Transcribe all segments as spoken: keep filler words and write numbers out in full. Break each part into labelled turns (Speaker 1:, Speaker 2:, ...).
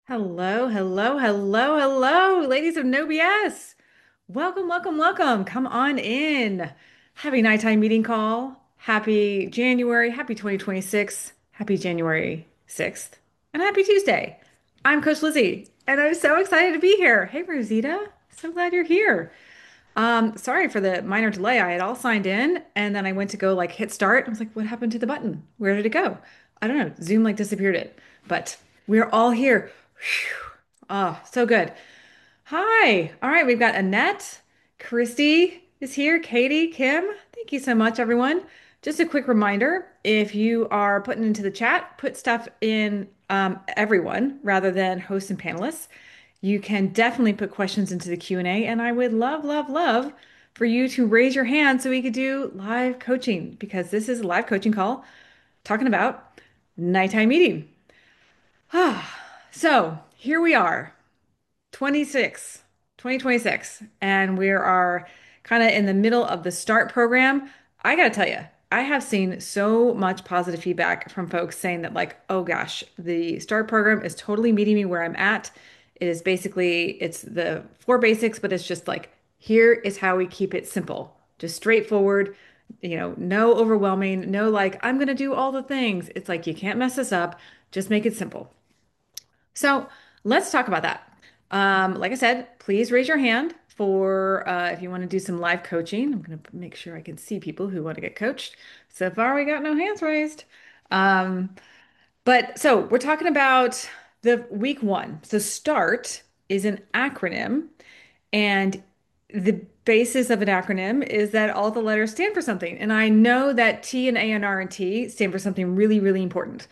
Speaker 1: Hello, hello, hello, hello, ladies of No B S. Welcome, welcome, welcome. Come on in. Happy nighttime meeting call. Happy January. Happy twenty twenty-six. Happy January sixth. And happy Tuesday. I'm Coach Lizzie, and I'm so excited to be here. Hey, Rosita. So glad you're here. Um, sorry for the minor delay. I had all signed in, and then I went to go like hit start. I was like, what happened to the button? Where did it go? I don't know. Zoom like disappeared it. But we're all here. Whew. Oh, so good. Hi. All right, we've got Annette, Christy is here, Katie, Kim. Thank you so much, everyone. Just a quick reminder, if you are putting into the chat, put stuff in um, everyone rather than hosts and panelists. You can definitely put questions into the Q and A, and I would love, love, love for you to raise your hand so we could do live coaching because this is a live coaching call talking about nighttime meeting. Ah, so here we are. twenty-six, twenty twenty-six, and we are kind of in the middle of the START program. I gotta tell you, I have seen so much positive feedback from folks saying that, like, oh gosh, the START program is totally meeting me where I'm at. It is basically, it's the four basics, but it's just like, here is how we keep it simple, just straightforward, you know, no overwhelming, no like, I'm gonna do all the things. It's like, you can't mess this up, just make it simple. So let's talk about that. Um, like I said, please raise your hand for uh, if you want to do some live coaching. I'm going to make sure I can see people who want to get coached. So far, we got no hands raised. Um, but so we're talking about the week one. So START is an acronym, and the basis of an acronym is that all the letters stand for something. And I know that T and A and R and T stand for something really, really important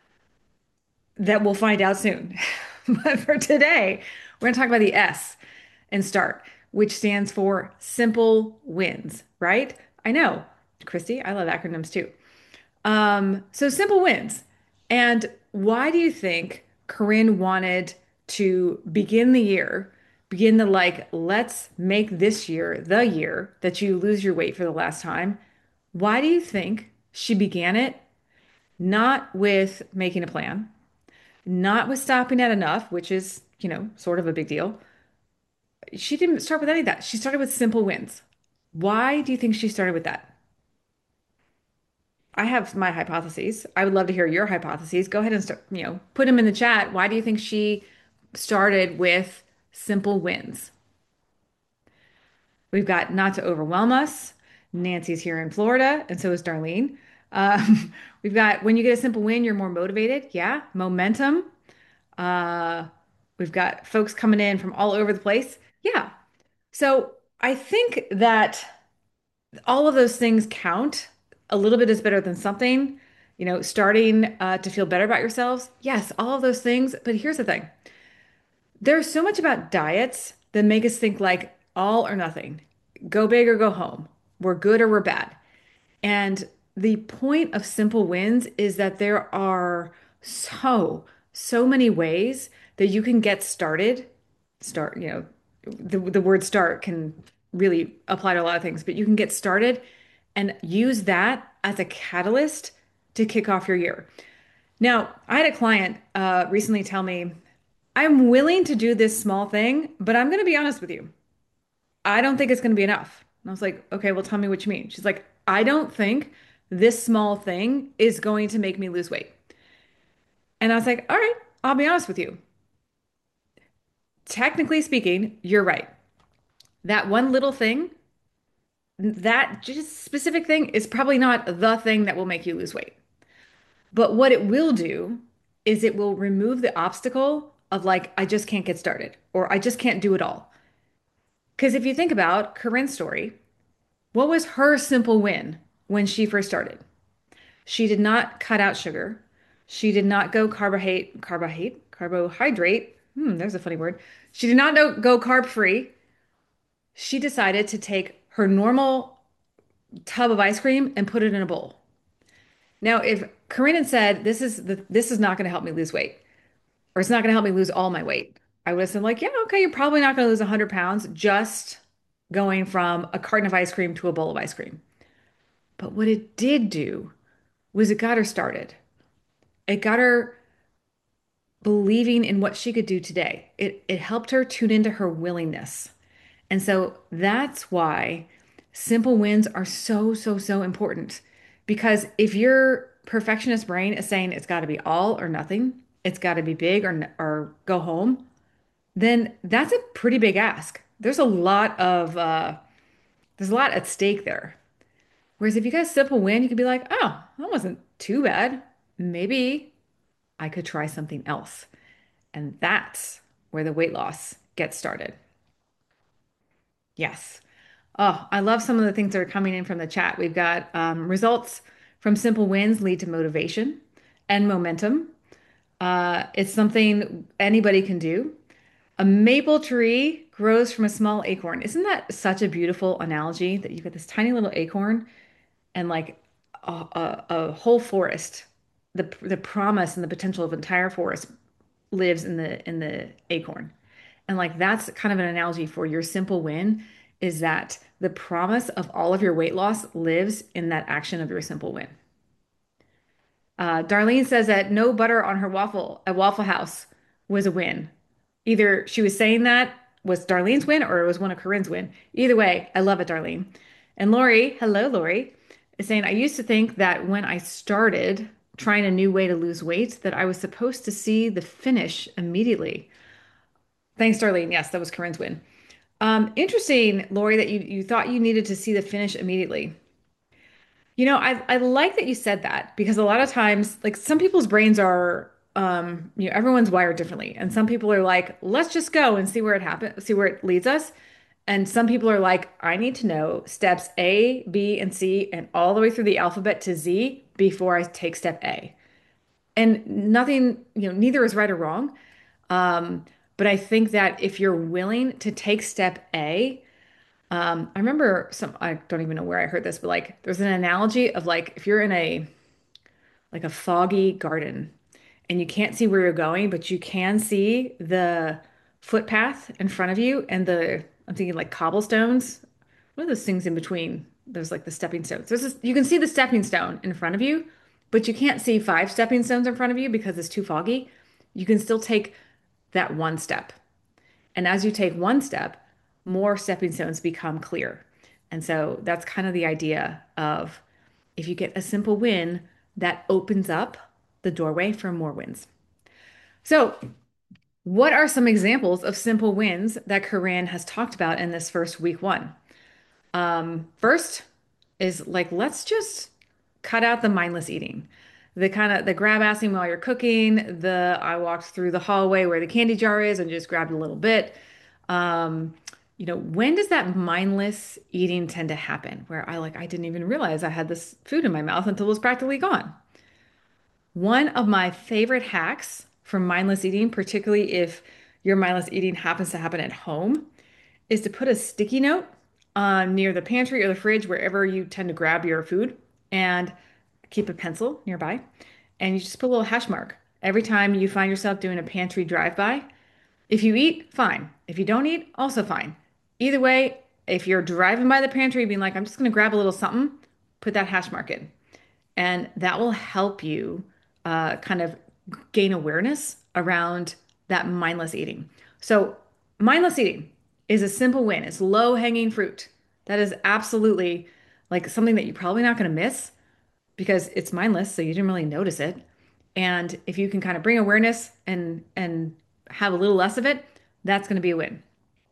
Speaker 1: that we'll find out soon. But for today, we're going to talk about the S in START, which stands for simple wins, right? I know, Christy, I love acronyms too. Um, so simple wins. And why do you think Corinne wanted to begin the year, begin the like, let's make this year the year that you lose your weight for the last time? Why do you think she began it? Not with making a plan, not with stopping at enough, which is, you know, sort of a big deal. She didn't start with any of that. She started with simple wins. Why do you think she started with that? I have my hypotheses. I would love to hear your hypotheses. Go ahead and start, you know, put them in the chat. Why do you think she started with simple wins? We've got not to overwhelm us. Nancy's here in Florida, and so is Darlene. Um, we've got when you get a simple win, you're more motivated. Yeah, momentum. Uh, we've got folks coming in from all over the place. Yeah. So I think that all of those things count. A little bit is better than something. You know, starting uh, to feel better about yourselves. Yes, all of those things. But here's the thing. There's so much about diets that make us think like all or nothing. Go big or go home. We're good or we're bad. And the point of simple wins is that there are so, so many ways that you can get started. Start, you know, the, the word start can really apply to a lot of things, but you can get started and use that as a catalyst to kick off your year. Now, I had a client uh, recently tell me, I'm willing to do this small thing, but I'm going to be honest with you. I don't think it's going to be enough. And I was like, okay, well, tell me what you mean. She's like, I don't think this small thing is going to make me lose weight. And I was like, all right, I'll be honest with you. Technically speaking, you're right. That one little thing, that just specific thing is probably not the thing that will make you lose weight. But what it will do is it will remove the obstacle of like, I just can't get started or I just can't do it all. Because if you think about Corinne's story, what was her simple win when she first started? She did not cut out sugar. She did not go carbohydrate, carbohydrate, carbohydrate. Hmm, there's a funny word. She did not no- go carb free. She decided to take her normal tub of ice cream and put it in a bowl. Now, if Corinne had said, "This is the this is not going to help me lose weight, or it's not going to help me lose all my weight," I would have said, like, "Yeah, okay, you're probably not going to lose one hundred pounds just going from a carton of ice cream to a bowl of ice cream." But what it did do was it got her started. It got her believing in what she could do today. It it helped her tune into her willingness. And so that's why simple wins are so, so, so important. Because if your perfectionist brain is saying it's got to be all or nothing, it's got to be big or or go home, then that's a pretty big ask. There's a lot of uh, there's a lot at stake there. Whereas if you got a simple win, you could be like, oh, that wasn't too bad. Maybe I could try something else. And that's where the weight loss gets started. Yes. Oh, I love some of the things that are coming in from the chat. We've got um, results from simple wins lead to motivation and momentum. Uh, it's something anybody can do. A maple tree grows from a small acorn. Isn't that such a beautiful analogy that you've got this tiny little acorn and like a, a, a whole forest? The the promise and the potential of an entire forest lives in the in the acorn. And like that's kind of an analogy for your simple win is that the promise of all of your weight loss lives in that action of your simple win. Uh, Darlene says that no butter on her waffle at Waffle House was a win. Either she was saying that was Darlene's win or it was one of Corinne's win. Either way, I love it, Darlene. And Lori, hello, Lori, is saying, I used to think that when I started trying a new way to lose weight, that I was supposed to see the finish immediately. Thanks, Darlene. Yes, that was Corinne's win. Um, interesting, Lori, that you you thought you needed to see the finish immediately. You know, I I like that you said that because a lot of times, like some people's brains are, um, you know, everyone's wired differently, and some people are like, let's just go and see where it happens, see where it leads us, and some people are like, I need to know steps A, B, and C, and all the way through the alphabet to Z before I take step A. And nothing, you know, neither is right or wrong. Um, but I think that if you're willing to take step A, um, I remember some, I don't even know where I heard this, but like there's an analogy of like if you're in a like a foggy garden and you can't see where you're going, but you can see the footpath in front of you and the I'm thinking like cobblestones. What are those things in between? There's like the stepping stones. There's this, you can see the stepping stone in front of you, but you can't see five stepping stones in front of you because it's too foggy. You can still take that one step. And as you take one step, more stepping stones become clear. And so that's kind of the idea of if you get a simple win, that opens up the doorway for more wins. So, what are some examples of simple wins that Corinne has talked about in this first week one? Um, first is like, let's just cut out the mindless eating. The kind of the grab assing while you're cooking, the I walked through the hallway where the candy jar is and just grabbed a little bit. Um, you know, when does that mindless eating tend to happen? Where I like, I didn't even realize I had this food in my mouth until it was practically gone. One of my favorite hacks for mindless eating, particularly if your mindless eating happens to happen at home, is to put a sticky note uh, near the pantry or the fridge, wherever you tend to grab your food, and keep a pencil nearby. And you just put a little hash mark. Every time you find yourself doing a pantry drive-by, if you eat, fine. If you don't eat, also fine. Either way, if you're driving by the pantry being like, I'm just going to grab a little something, put that hash mark in. And that will help you uh, kind of gain awareness around that mindless eating. So, mindless eating is a simple win. It's low hanging fruit. That is absolutely like something that you're probably not going to miss because it's mindless, so you didn't really notice it. And if you can kind of bring awareness and and have a little less of it, that's going to be a win.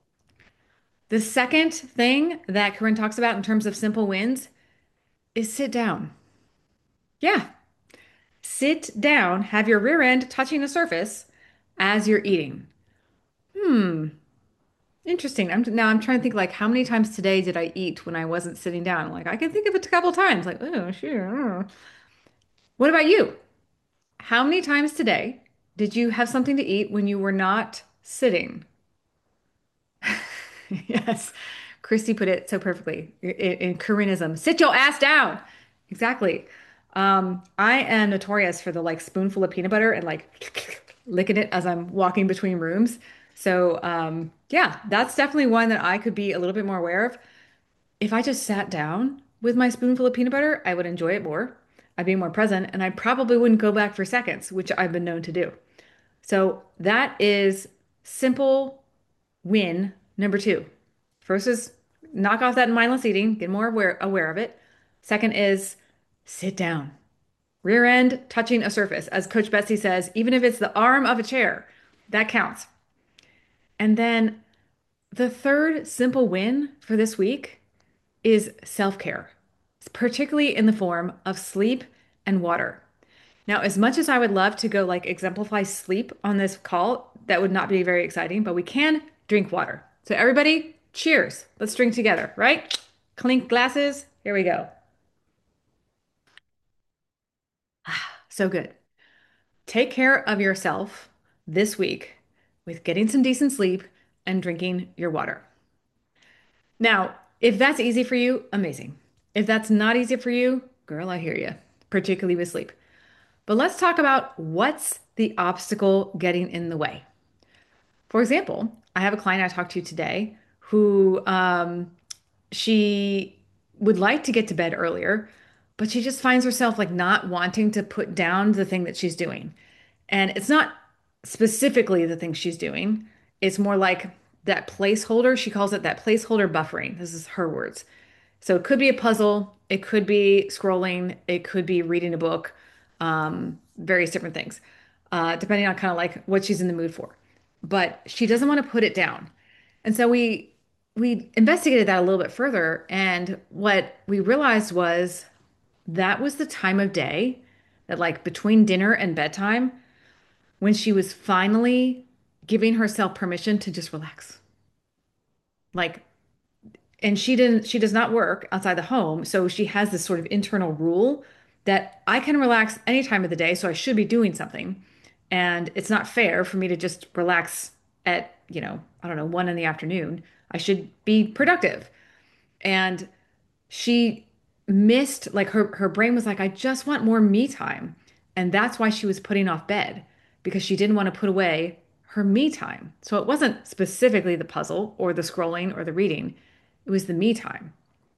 Speaker 1: The second thing that Corinne talks about in terms of simple wins is sit down. Yeah, sit down, have your rear end touching the surface as you're eating. Hmm, interesting. I'm now I'm trying to think like how many times today did I eat when I wasn't sitting down? Like I can think of it a couple times. Like, oh, sure. What about you? How many times today did you have something to eat when you were not sitting? Yes. Christy put it so perfectly in, in Koreanism. Sit your ass down. Exactly. Um, I am notorious for the like spoonful of peanut butter and like licking it as I'm walking between rooms. So, um, yeah, that's definitely one that I could be a little bit more aware of. If I just sat down with my spoonful of peanut butter, I would enjoy it more. I'd be more present, and I probably wouldn't go back for seconds, which I've been known to do. So that is simple win number two. First is knock off that mindless eating, get more aware, aware of it. Second is sit down. Rear end touching a surface. As Coach Betsy says, even if it's the arm of a chair, that counts. And then the third simple win for this week is self-care, particularly in the form of sleep and water. Now, as much as I would love to go like exemplify sleep on this call, that would not be very exciting, but we can drink water. So, everybody, cheers. Let's drink together, right? Clink glasses. Here we go. So good. Take care of yourself this week with getting some decent sleep and drinking your water. Now, if that's easy for you, amazing. If that's not easy for you, girl, I hear you, particularly with sleep. But let's talk about what's the obstacle getting in the way. For example, I have a client I talked to today who um, she would like to get to bed earlier, but she just finds herself like not wanting to put down the thing that she's doing. And it's not specifically the thing she's doing, it's more like that placeholder. She calls it that placeholder buffering. This is her words. So it could be a puzzle, it could be scrolling, it could be reading a book, um, various different things, uh, depending on kind of like what she's in the mood for. But she doesn't want to put it down. And so we we investigated that a little bit further, and what we realized was that was the time of day that like between dinner and bedtime when she was finally giving herself permission to just relax. Like and she didn't she does not work outside the home, so she has this sort of internal rule that I can relax any time of the day, so I should be doing something, and it's not fair for me to just relax at, you know, I don't know, one in the afternoon. I should be productive. And she missed, like, her her brain was like, I just want more me time, and that's why she was putting off bed, because she didn't want to put away her me time. So it wasn't specifically the puzzle or the scrolling or the reading, it was the me time.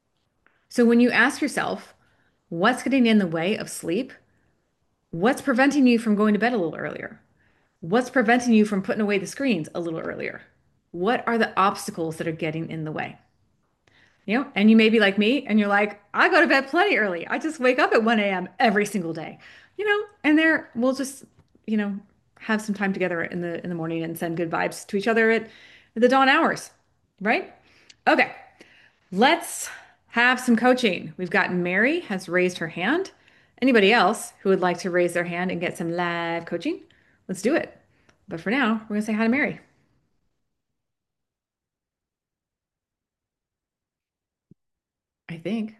Speaker 1: So when you ask yourself, what's getting in the way of sleep? What's preventing you from going to bed a little earlier? What's preventing you from putting away the screens a little earlier? What are the obstacles that are getting in the way? You know, and you may be like me and you're like, I go to bed plenty early. I just wake up at one a m every single day. You know, and there we'll just, you know, have some time together in the in the morning and send good vibes to each other at the dawn hours, right? Okay. Let's have some coaching. We've got Mary has raised her hand. Anybody else who would like to raise their hand and get some live coaching? Let's do it. But for now, we're going to say hi to Mary, I think.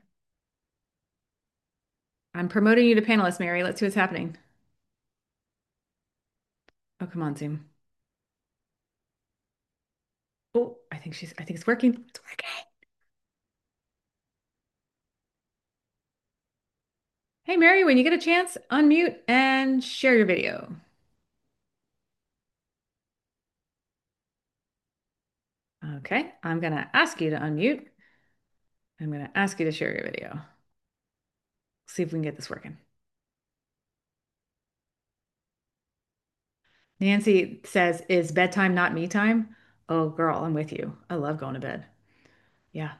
Speaker 1: I'm promoting you to panelist, Mary. Let's see what's happening. Oh, come on, Zoom. Oh, I think she's, I think it's working. It's working. Hey, Mary, when you get a chance, unmute and share your video. Okay, I'm going to ask you to unmute. I'm going to ask you to share your video. See if we can get this working. Nancy says, is bedtime not me time? Oh, girl, I'm with you. I love going to bed. Yeah.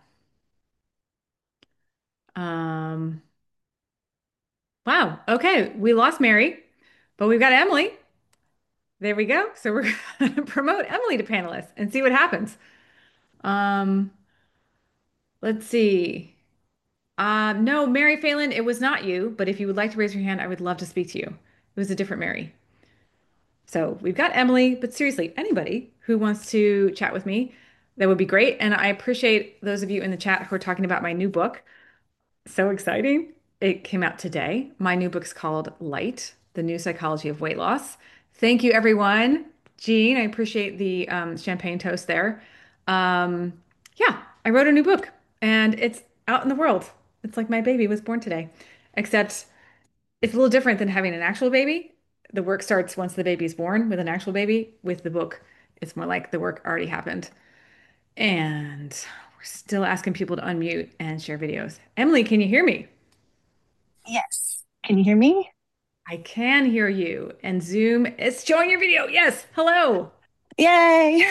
Speaker 1: Um, wow. Okay. We lost Mary, but we've got Emily. There we go. So we're going to promote Emily to panelist and see what happens. Um, let's see. Um, no, Mary Phelan, it was not you, but if you would like to raise your hand, I would love to speak to you. It was a different Mary. So we've got Emily, but seriously, anybody who wants to chat with me, that would be great. And I appreciate those of you in the chat who are talking about my new book. So exciting. It came out today. My new book's called Light, The New Psychology of Weight Loss. Thank you, everyone. Jean, I appreciate the um, champagne toast there. Um, yeah, I wrote a new book and it's out in the world. It's like my baby was born today, except it's a little different than having an actual baby. The work starts once the baby's born with an actual baby. With the book, it's more like the work already happened. And we're still asking people to unmute and share videos. Emily, can you hear me?
Speaker 2: Yes. Can you hear me?
Speaker 1: I can hear you. And Zoom is showing your video. Yes. Hello.
Speaker 2: Yay!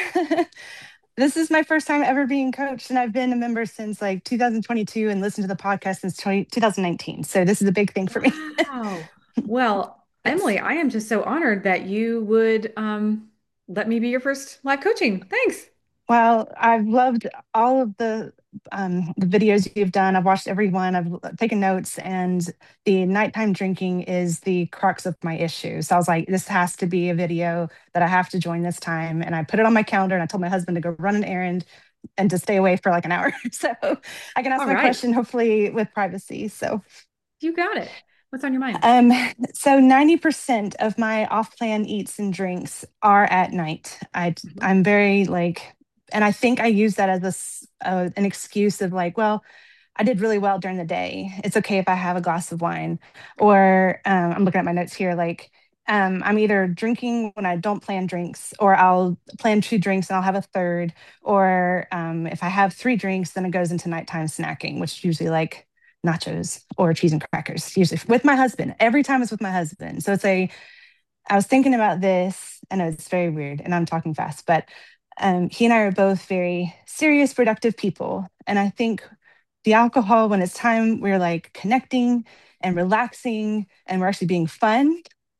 Speaker 2: This is my first time ever being coached, and I've been a member since like two thousand twenty-two and listened to the podcast since twenty two thousand nineteen. So this is a big thing for me.
Speaker 1: Wow. Well,
Speaker 2: Yes.
Speaker 1: Emily, I am just so honored that you would um, let me be your first live coaching. Thanks.
Speaker 2: Well, I've loved all of the um, the videos you've done. I've watched every one. I've l- taken notes, and the nighttime drinking is the crux of my issue. So I was like, this has to be a video that I have to join this time. And I put it on my calendar, and I told my husband to go run an errand and to stay away for like an hour, so I can ask
Speaker 1: All
Speaker 2: my
Speaker 1: right.
Speaker 2: question hopefully with privacy. So.
Speaker 1: You got it. What's on your mind?
Speaker 2: Um, so ninety percent of my off-plan eats and drinks are at night. I
Speaker 1: Mhm.
Speaker 2: I'm very like, and I think I use that as a s- uh, an excuse of like, well, I did really well during the day. It's okay if I have a glass of wine. Or um, I'm looking at my notes here, like um, I'm either drinking when I don't plan drinks, or I'll plan two drinks and I'll have a third. Or um, if I have three drinks, then it goes into nighttime snacking, which is usually like nachos or cheese and crackers, usually with my husband. Every time it's with my husband. So it's a, I was thinking about this. I know it's very weird and I'm talking fast, but um, he and I are both very serious, productive people. And I think the alcohol, when it's time, we're like connecting and relaxing and we're actually being fun.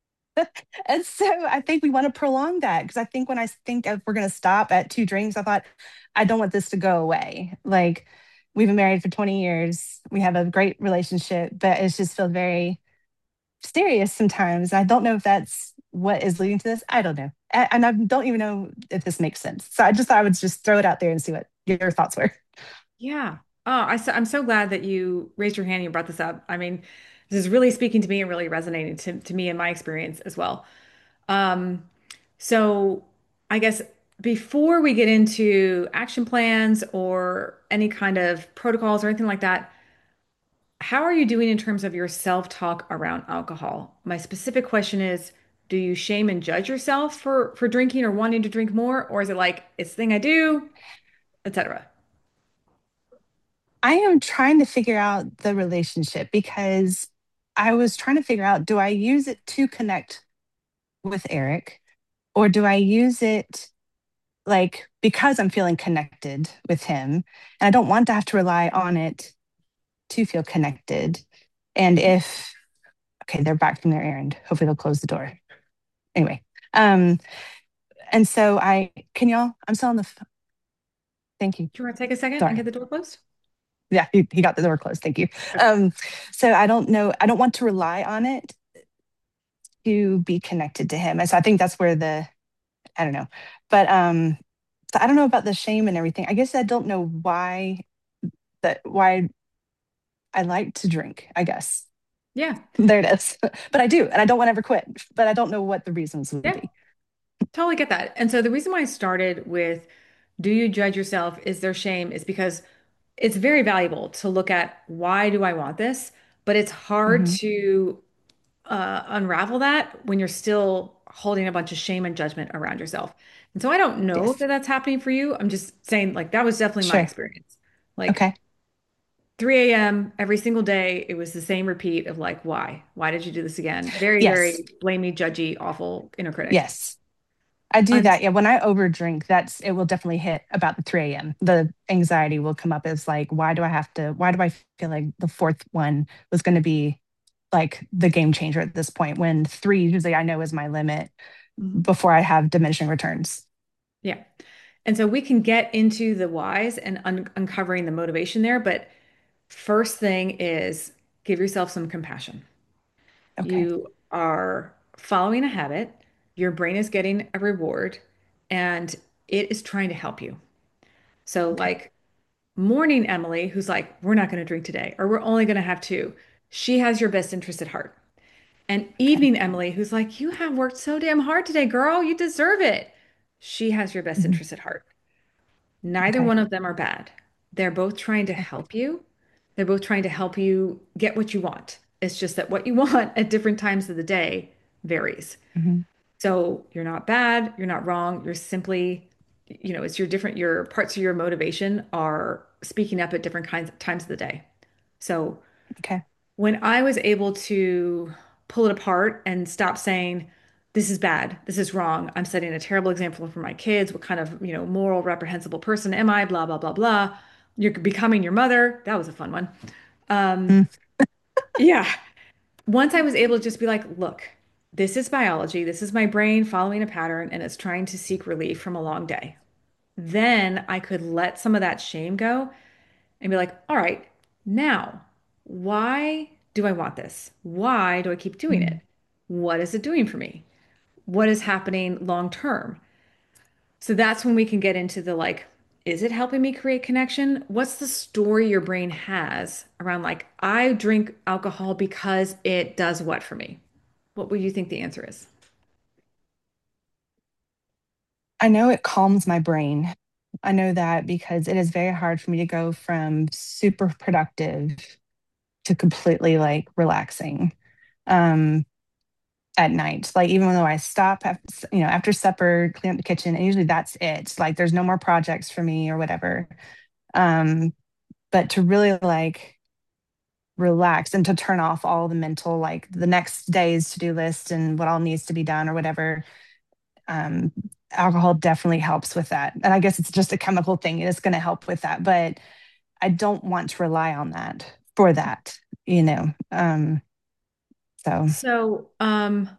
Speaker 2: And so I think we want to prolong that, because I think when I think if we're going to stop at two drinks, I thought, I don't want this to go away. Like, we've been married for twenty years. We have a great relationship, but it just feels very serious sometimes. I don't know if that's what is leading to this. I don't know. A- And I don't even know if this makes sense. So I just thought I would just throw it out there and see what your thoughts were.
Speaker 1: Yeah. Oh, I, so- I'm so glad that you raised your hand and you brought this up. I mean, this is really speaking to me and really resonating to, to me and my experience as well. Um, so I guess before we get into action plans or any kind of protocols or anything like that, how are you doing in terms of your self-talk around alcohol? My specific question is, do you shame and judge yourself for for drinking or wanting to drink more, or is it like it's the thing I do, et cetera?
Speaker 2: I am trying to figure out the relationship, because I was trying to figure out, do I use it to connect with Eric, or do I use it like because I'm feeling connected with him? And I don't want to have to rely on it to feel connected. And if, okay, they're back from their errand. Hopefully they'll close the door. Anyway, um, and so I, can y'all, I'm still on the, f- thank you.
Speaker 1: Do you want to take a second and
Speaker 2: Sorry.
Speaker 1: get the door closed?
Speaker 2: Yeah, he, he got the door closed. Thank you.
Speaker 1: Okay.
Speaker 2: Um, so I don't know, I don't want to rely on it to be connected to him. And so I think that's where the, I don't know. But um, so I don't know about the shame and everything. I guess I don't know why that why I like to drink, I guess.
Speaker 1: Yeah.
Speaker 2: There it is. But I do, and I don't want to ever quit. But I don't know what the reasons would
Speaker 1: Yeah.
Speaker 2: be.
Speaker 1: Totally get that. And so the reason why I started with do you judge yourself? Is there shame? Is because it's very valuable to look at why do I want this? But it's hard
Speaker 2: Hmm.
Speaker 1: to uh, unravel that when you're still holding a bunch of shame and judgment around yourself. And so I don't know
Speaker 2: Yes.
Speaker 1: that that's happening for you. I'm just saying, like, that was definitely my
Speaker 2: Sure.
Speaker 1: experience. Like
Speaker 2: Okay.
Speaker 1: three a m every single day, it was the same repeat of like, why? Why did you do this again? Very,
Speaker 2: Yes.
Speaker 1: very blamey, judgy, awful inner critic.
Speaker 2: Yes. I do
Speaker 1: And
Speaker 2: that. Yeah. When I overdrink, that's it will definitely hit about the three a m. The anxiety will come up as like, why do I have to, why do I feel like the fourth one was going to be like the game changer at this point, when three usually I know is my limit
Speaker 1: Mhm.
Speaker 2: before I have diminishing returns.
Speaker 1: Yeah. And so we can get into the whys and un uncovering the motivation there. But first thing is give yourself some compassion.
Speaker 2: Okay.
Speaker 1: You are following a habit, your brain is getting a reward, and it is trying to help you. So,
Speaker 2: Okay.
Speaker 1: like morning Emily, who's like, we're not going to drink today, or we're only going to have two, she has your best interest at heart. And
Speaker 2: Okay.
Speaker 1: evening Emily, who's like, you have worked so damn hard today, girl, you deserve it. She has your best
Speaker 2: Hmm.
Speaker 1: interest at heart. Neither
Speaker 2: Okay.
Speaker 1: one of them are bad. They're both trying to
Speaker 2: Okay.
Speaker 1: help you. They're both trying to help you get what you want. It's just that what you want at different times of the day varies.
Speaker 2: Hmm.
Speaker 1: So you're not bad, you're not wrong. You're simply, you know, it's your different, your parts of your motivation are speaking up at different kinds times of the day. So
Speaker 2: Okay.
Speaker 1: when I was able to pull it apart and stop saying, this is bad, this is wrong, I'm setting a terrible example for my kids. What kind of, you know, moral, reprehensible person am I? Blah, blah, blah, blah. You're becoming your mother. That was a fun one. Um,
Speaker 2: Mm,
Speaker 1: yeah. Once I was able to just be like, look, this is biology. This is my brain following a pattern and it's trying to seek relief from a long day. Then I could let some of that shame go and be like, all right, now, why do I want this? Why do I keep doing it?
Speaker 2: mm,
Speaker 1: What is it doing for me? What is happening long term? So that's when we can get into the like, is it helping me create connection? What's the story your brain has around like, I drink alcohol because it does what for me? What would you think the answer is?
Speaker 2: I know it calms my brain. I know that because it is very hard for me to go from super productive to completely like relaxing um, at night. Like even though I stop, af- you know, after supper, clean up the kitchen, and usually that's it. Like there's no more projects for me or whatever. Um, but to really like relax and to turn off all the mental, like the next day's to-do list and what all needs to be done or whatever, um, alcohol definitely helps with that. And I guess it's just a chemical thing. It's going to help with that. But I don't want to rely on that for that, you know. Um, so
Speaker 1: So, um,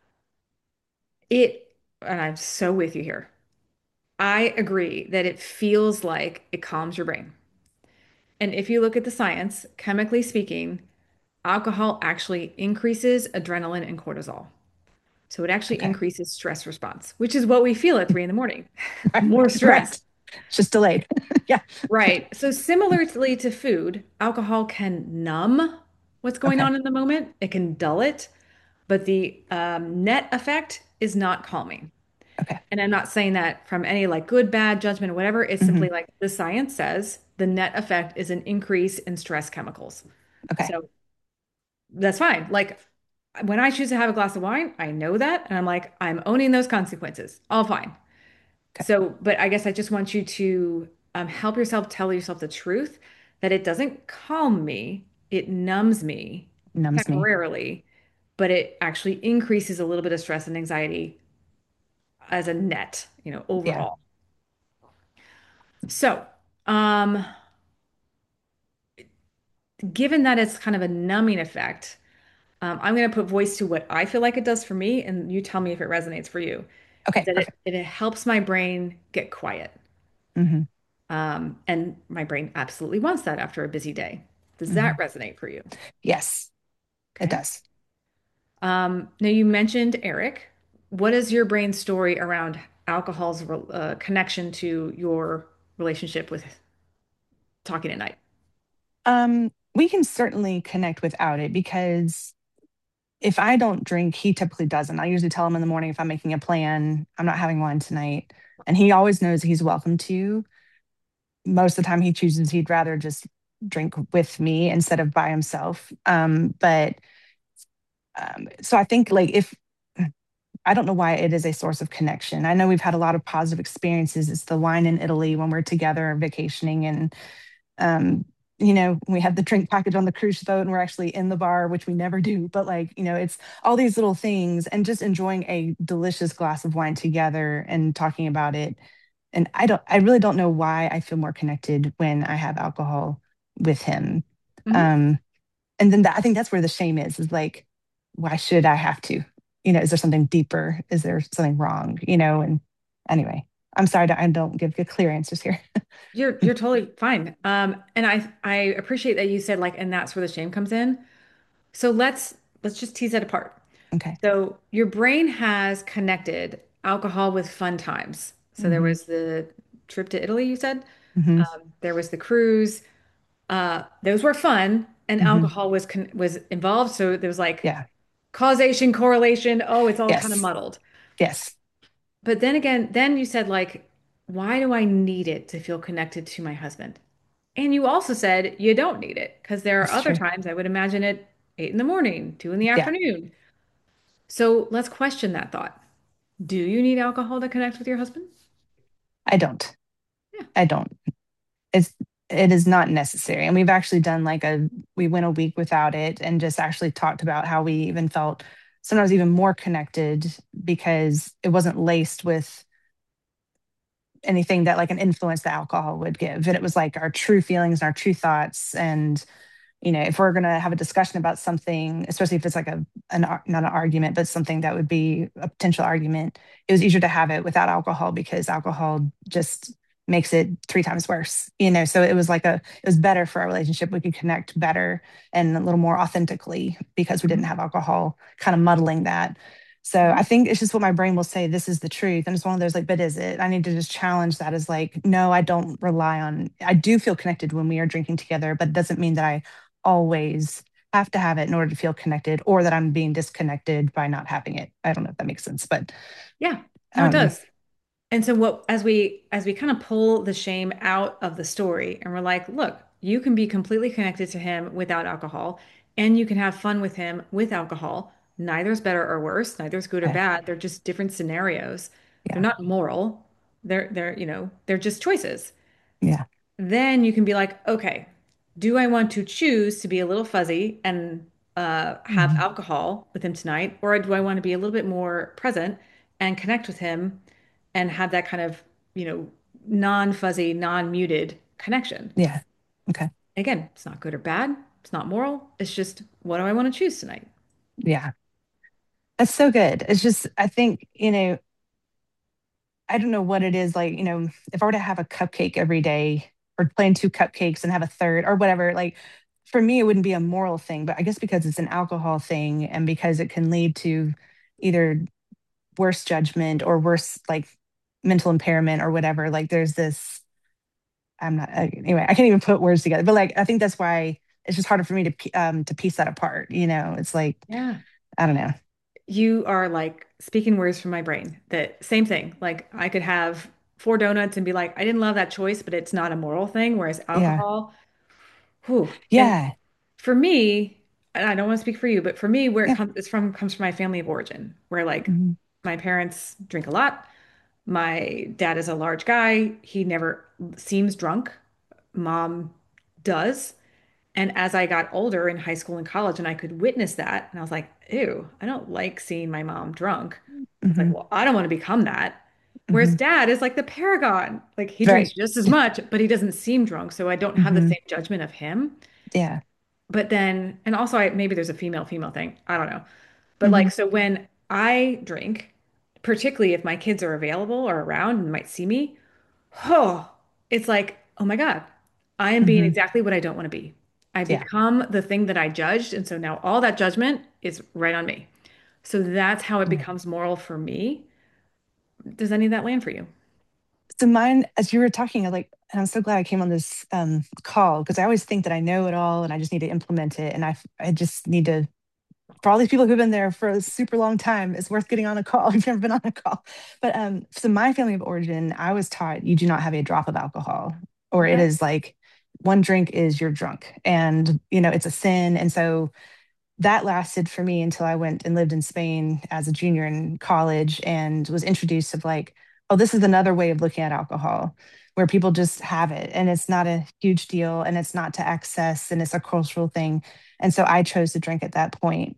Speaker 1: it, and I'm so with you here. I agree that it feels like it calms your brain. And if you look at the science, chemically speaking, alcohol actually increases adrenaline and cortisol. So it actually
Speaker 2: okay.
Speaker 1: increases stress response, which is what we feel at three in the morning.
Speaker 2: Right.
Speaker 1: More stress.
Speaker 2: Right. It's just delayed. Yeah.
Speaker 1: Right. So similarly to food, alcohol can numb what's going
Speaker 2: Okay.
Speaker 1: on in the moment. It can dull it, but the um, net effect is not calming.
Speaker 2: Okay.
Speaker 1: And I'm not saying that from any like good, bad judgment or whatever. It's
Speaker 2: Hmm.
Speaker 1: simply like the science says the net effect is an increase in stress chemicals.
Speaker 2: Okay.
Speaker 1: So that's fine. Like when I choose to have a glass of wine, I know that. And I'm like, I'm owning those consequences. All fine.
Speaker 2: Okay.
Speaker 1: So, but I guess I just want you to um, help yourself tell yourself the truth that it doesn't calm me, it numbs me
Speaker 2: Numbs me.
Speaker 1: temporarily, but it actually increases a little bit of stress and anxiety as a net, you know,
Speaker 2: Yeah.
Speaker 1: overall. So, um, given that it's kind of a numbing effect, um, I'm going to put voice to what I feel like it does for me, and you tell me if it resonates for you. Is
Speaker 2: Okay.
Speaker 1: that it,
Speaker 2: Perfect.
Speaker 1: it helps my brain get quiet.
Speaker 2: Hmm.
Speaker 1: Um, and my brain absolutely wants that after a busy day. Does that
Speaker 2: Hmm.
Speaker 1: resonate for you?
Speaker 2: Yes, it
Speaker 1: Okay.
Speaker 2: does.
Speaker 1: Um, now you mentioned Eric. What is your brain story around alcohol's uh, connection to your relationship with talking at night?
Speaker 2: Um, we can certainly connect without it because if I don't drink, he typically doesn't. I usually tell him in the morning if I'm making a plan, I'm not having wine tonight. And he always knows he's welcome to. Most of the time, he chooses he'd rather just drink with me instead of by himself. Um, but um, so I think, like, if I don't know why it is a source of connection. I know we've had a lot of positive experiences. It's the wine in Italy when we're together vacationing and um, you know, we have the drink package on the cruise boat and we're actually in the bar, which we never do. But like, you know, it's all these little things and just enjoying a delicious glass of wine together and talking about it. And I don't, I really don't know why I feel more connected when I have alcohol with him.
Speaker 1: Mhm.
Speaker 2: Um, and then that, I think that's where the shame is, is like, why should I have to? You know, is there something deeper? Is there something wrong? You know, and anyway, I'm sorry that I don't give good, clear answers here.
Speaker 1: You're you're totally fine. Um, and I I appreciate that you said like, and that's where the shame comes in. So let's let's just tease that apart.
Speaker 2: Okay.
Speaker 1: So your brain has connected alcohol with fun times. So there
Speaker 2: Hmm.
Speaker 1: was the trip to Italy, you said.
Speaker 2: Hmm.
Speaker 1: Um, there was the cruise. Uh, those were fun, and
Speaker 2: Hmm.
Speaker 1: alcohol was con was involved. So there was like
Speaker 2: Yeah.
Speaker 1: causation, correlation. Oh, it's all kind of
Speaker 2: Yes.
Speaker 1: muddled.
Speaker 2: Yes.
Speaker 1: But then again, then you said like, why do I need it to feel connected to my husband? And you also said you don't need it because there are
Speaker 2: It's
Speaker 1: other
Speaker 2: true.
Speaker 1: times I would imagine it eight in the morning, two in the
Speaker 2: Yeah.
Speaker 1: afternoon. So let's question that thought. Do you need alcohol to connect with your husband?
Speaker 2: I don't.
Speaker 1: Yeah.
Speaker 2: I don't. It's it is not necessary. And we've actually done like a, we went a week without it and just actually talked about how we even felt sometimes even more connected because it wasn't laced with anything that like an influence that alcohol would give. And it was like our true feelings and our true thoughts. And you know, if we're going to have a discussion about something, especially if it's like a an not an argument, but something that would be a potential argument, it was easier to have it without alcohol because alcohol just makes it three times worse. You know, so it was like a it was better for our relationship. We could connect better and a little more authentically because we didn't
Speaker 1: Mhm.
Speaker 2: have alcohol kind of muddling that. So I
Speaker 1: Mhm.
Speaker 2: think it's just what my brain will say, this is the truth. And it's one of those like, but is it? I need to just challenge that as like, no, I don't rely on, I do feel connected when we are drinking together, but it doesn't mean that I always have to have it in order to feel connected or that I'm being disconnected by not having it. I don't know if that makes sense, but
Speaker 1: Yeah, no, it
Speaker 2: um
Speaker 1: does. And so what as we as we kind of pull the shame out of the story and we're like, look, you can be completely connected to him without alcohol and you can have fun with him with alcohol. Neither's better or worse, neither's good or
Speaker 2: okay.
Speaker 1: bad. They're just different scenarios. They're
Speaker 2: Yeah.
Speaker 1: not moral. They're they're, you know, they're just choices.
Speaker 2: Yeah.
Speaker 1: Then you can be like, okay, do I want to choose to be a little fuzzy and uh, have
Speaker 2: Mhm.
Speaker 1: alcohol with him tonight, or do I want to be a little bit more present and connect with him and have that kind of, you know, non-fuzzy, non-muted connection?
Speaker 2: Yeah. Okay.
Speaker 1: Again, it's not good or bad. It's not moral. It's just what do I want to choose tonight?
Speaker 2: Yeah. That's so good. It's just I think, you know, I don't know what it is like, you know, if I were to have a cupcake every day or plan two cupcakes and have a third or whatever, like for me, it wouldn't be a moral thing, but I guess because it's an alcohol thing and because it can lead to either worse judgment or worse like mental impairment or whatever, like there's this, I'm not, uh, anyway, I can't even put words together, but like, I think that's why it's just harder for me to, p- um, to piece that apart. You know, it's like,
Speaker 1: Yeah.
Speaker 2: I don't know.
Speaker 1: You are like speaking words from my brain. That same thing. Like I could have four donuts and be like, I didn't love that choice, but it's not a moral thing. Whereas
Speaker 2: Yeah.
Speaker 1: alcohol, whew. And
Speaker 2: Yeah.
Speaker 1: for me, and I don't want to speak for you, but for me, where it
Speaker 2: Yeah.
Speaker 1: comes it's from comes from my family of origin, where like
Speaker 2: Mhm.
Speaker 1: my parents drink a lot. My dad is a large guy. He never seems drunk. Mom does. And as I got older in high school and college, and I could witness that, and I was like, ew, I don't like seeing my mom drunk. It's like,
Speaker 2: Mhm.
Speaker 1: well, I don't want to become that. Whereas
Speaker 2: Mhm.
Speaker 1: dad is like the paragon. Like he drinks
Speaker 2: Right.
Speaker 1: just as much, but he doesn't seem drunk. So I don't have the
Speaker 2: Mhm.
Speaker 1: same judgment of him.
Speaker 2: Yeah.
Speaker 1: But then, and also I maybe there's a female female thing. I don't know. But like,
Speaker 2: Mhm.
Speaker 1: so when I drink, particularly if my kids are available or around and might see me, oh, it's like, oh my God, I am being
Speaker 2: Mhm.
Speaker 1: exactly what I don't want to be. I
Speaker 2: Yeah.
Speaker 1: become the thing that I judged. And so now all that judgment is right on me. So that's how it
Speaker 2: Yeah.
Speaker 1: becomes moral for me. Does any of that land for you?
Speaker 2: So mine, as you were talking, I like, and I'm so glad I came on this um, call because I always think that I know it all and I just need to implement it. And I, I just need to, for all these people who've been there for a super long time, it's worth getting on a call. I've never been on a call. But um, so my family of origin, I was taught you do not have a drop of alcohol, or it
Speaker 1: Okay.
Speaker 2: is like one drink is you're drunk, and you know it's a sin. And so that lasted for me until I went and lived in Spain as a junior in college and was introduced to like, oh, this is another way of looking at alcohol where people just have it and it's not a huge deal and it's not to excess and it's a cultural thing. And so I chose to drink at that point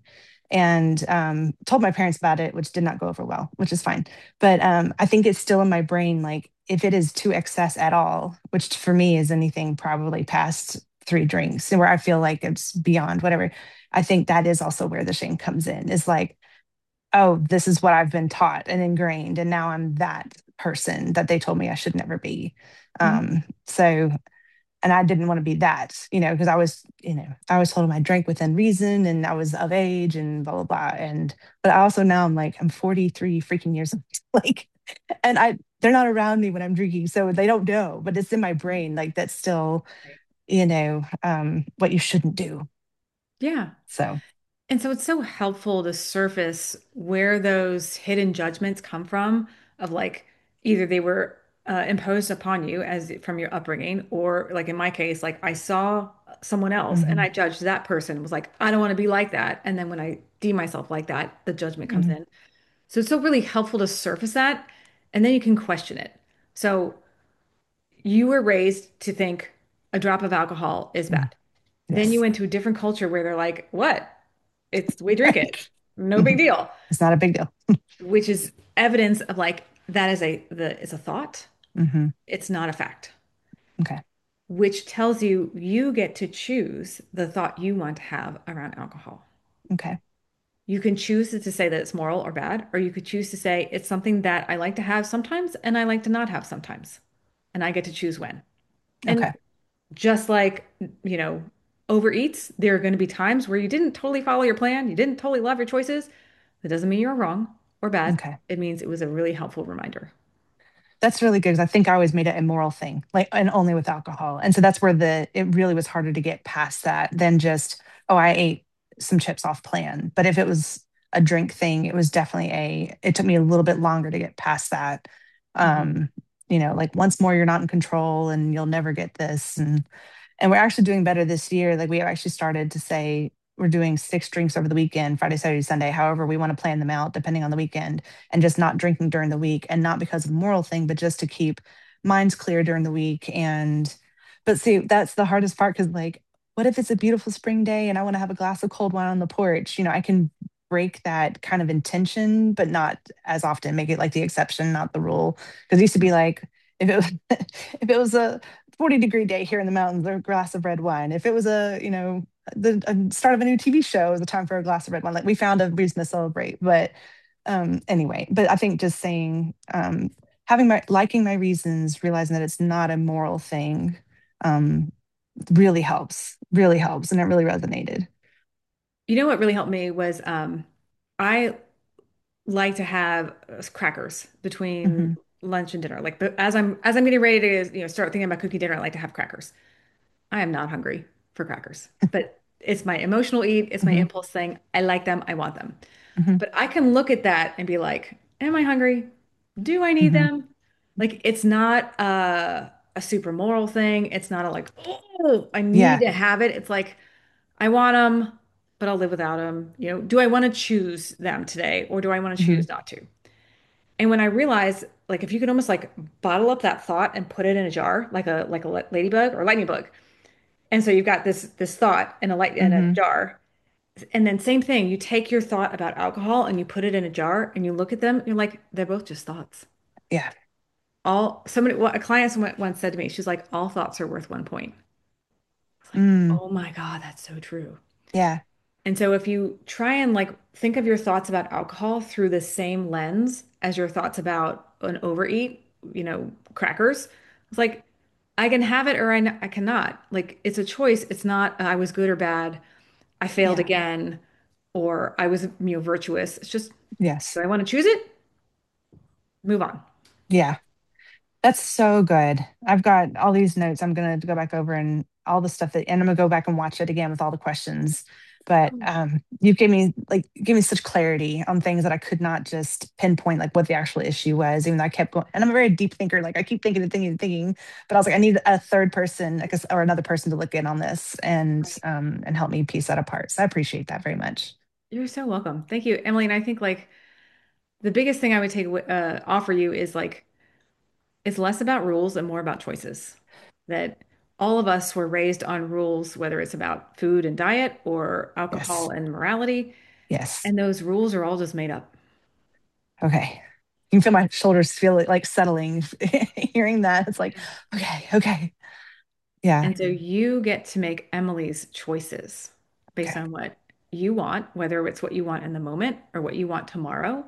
Speaker 2: and um, told my parents about it, which did not go over well, which is fine. But um, I think it's still in my brain, like if it is to excess at all, which for me is anything probably past three drinks, and where I feel like it's beyond whatever. I think that is also where the shame comes in is like, oh, this is what I've been taught and ingrained. And now I'm that person that they told me I should never be.
Speaker 1: Mhm.
Speaker 2: Um, so, and I didn't want to be that, you know, because I was, you know, I was told them I drank within reason and I was of age and blah, blah, blah. And, but also now I'm like, I'm forty-three freaking years old. Like, and I, they're not around me when I'm drinking. So they don't know, but it's in my brain. Like, that's still,
Speaker 1: Right.
Speaker 2: you know, um, what you shouldn't do.
Speaker 1: Yeah.
Speaker 2: So,
Speaker 1: And so it's so helpful to surface where those hidden judgments come from of like either they were uh, imposed upon you as from your upbringing, or like in my case, like I saw someone else and
Speaker 2: mhm,
Speaker 1: I judged that person, was like, I don't want to be like that. And then when I deem myself like that, the judgment comes
Speaker 2: mhm,
Speaker 1: in. So it's so really helpful to surface that and then you can question it. So you were raised to think, a drop of alcohol is
Speaker 2: Mm,
Speaker 1: bad. Then you
Speaker 2: yes.
Speaker 1: went to a different culture where they're like, what? It's we drink it.
Speaker 2: Right.
Speaker 1: No big
Speaker 2: Mhm.
Speaker 1: deal.
Speaker 2: It's not a big deal.
Speaker 1: Which is evidence of like that is a the is a thought.
Speaker 2: Hmm.
Speaker 1: It's not a fact,
Speaker 2: Okay.
Speaker 1: which tells you you get to choose the thought you want to have around alcohol.
Speaker 2: Okay.
Speaker 1: You can choose to say that it's moral or bad, or you could choose to say it's something that I like to have sometimes and I like to not have sometimes. And I get to choose when. And
Speaker 2: Okay.
Speaker 1: just like, you know, overeats, there are going to be times where you didn't totally follow your plan, you didn't totally love your choices. That doesn't mean you're wrong or bad.
Speaker 2: Okay.
Speaker 1: It means it was a really helpful reminder.
Speaker 2: That's really good because I think I always made it a moral thing, like, and only with alcohol. And so that's where the, it really was harder to get past that than just, oh, I ate some chips off plan. But if it was a drink thing, it was definitely a, it took me a little bit longer to get past that.
Speaker 1: Mhm.
Speaker 2: Um, you know, like once more, you're not in control and you'll never get this. And, and we're actually doing better this year. Like we have actually started to say, we're doing six drinks over the weekend, Friday, Saturday, Sunday, however we want to plan them out, depending on the weekend, and just not drinking during the week. And not because of the moral thing, but just to keep minds clear during the week. And, but see, that's the hardest part because, like, what if it's a beautiful spring day and I want to have a glass of cold wine on the porch? You know, I can break that kind of intention, but not as often, make it like the exception, not the rule. Because it used to be like, if it was if it was a forty degree day here in the mountains, a glass of red wine. If it was a, you know, the uh, start of a new T V show, it was a time for a glass of red wine. Like we found a reason to celebrate. But um, anyway, but I think just saying, um, having my liking my reasons, realizing that it's not a moral thing, um, really helps. Really helps, and it really resonated.
Speaker 1: You know what really helped me was um, I like to have uh, crackers between
Speaker 2: Hmm.
Speaker 1: lunch and dinner. Like, but as I'm as I'm getting ready to, you know, start thinking about cooking dinner, I like to have crackers. I am not hungry for crackers, but it's my emotional eat. It's my
Speaker 2: Hmm.
Speaker 1: impulse thing. I like them. I want them.
Speaker 2: Hmm.
Speaker 1: But I can look at that and be like, am I hungry? Do I need
Speaker 2: Hmm.
Speaker 1: them? Like, it's not a, a super moral thing. It's not a like, oh, I need
Speaker 2: Yeah.
Speaker 1: to have it. It's like, I want them, but I'll live without them. You know, do I want to choose them today or do I want to
Speaker 2: Hmm.
Speaker 1: choose not to? And when I realized, like, if you could almost like bottle up that thought and put it in a jar, like a like a ladybug or lightning bug. And so you've got this this thought in a light in a
Speaker 2: Hmm.
Speaker 1: jar. And then same thing, you take your thought about alcohol and you put it in a jar and you look at them, you're like, they're both just thoughts.
Speaker 2: Yeah.
Speaker 1: All somebody, well, a client once said to me, she's like, all thoughts are worth one point. I was like,
Speaker 2: Mm.
Speaker 1: oh my God, that's so true.
Speaker 2: Yeah.
Speaker 1: And so if you try and like think of your thoughts about alcohol through the same lens as your thoughts about an overeat, you know, crackers, it's like I can have it or I, n- I cannot. Like it's a choice. It's not I was good or bad. I failed
Speaker 2: Yeah.
Speaker 1: again or I was, you know, virtuous. It's just,
Speaker 2: Yes.
Speaker 1: do I want to choose it? Move on.
Speaker 2: Yeah. That's so good. I've got all these notes. I'm gonna go back over and all the stuff that, and I'm gonna go back and watch it again with all the questions. But um, you gave me like give me such clarity on things that I could not just pinpoint like what the actual issue was, even though I kept going. And I'm a very deep thinker. Like I keep thinking and thinking and thinking. But I was like, I need a third person, like a s or another person to look in on this and
Speaker 1: Right.
Speaker 2: um and help me piece that apart. So I appreciate that very much.
Speaker 1: You're so welcome. Thank you, Emily. And I think like the biggest thing I would take awa- uh, offer you is like it's less about rules and more about choices. That all of us were raised on rules, whether it's about food and diet or alcohol
Speaker 2: Yes.
Speaker 1: and morality,
Speaker 2: Yes.
Speaker 1: and those rules are all just made up.
Speaker 2: Okay. You can feel my shoulders feel it like settling hearing that. It's like, okay, okay. Yeah.
Speaker 1: And so you get to make Emily's choices based
Speaker 2: Okay.
Speaker 1: on what you want, whether it's what you want in the moment or what you want tomorrow.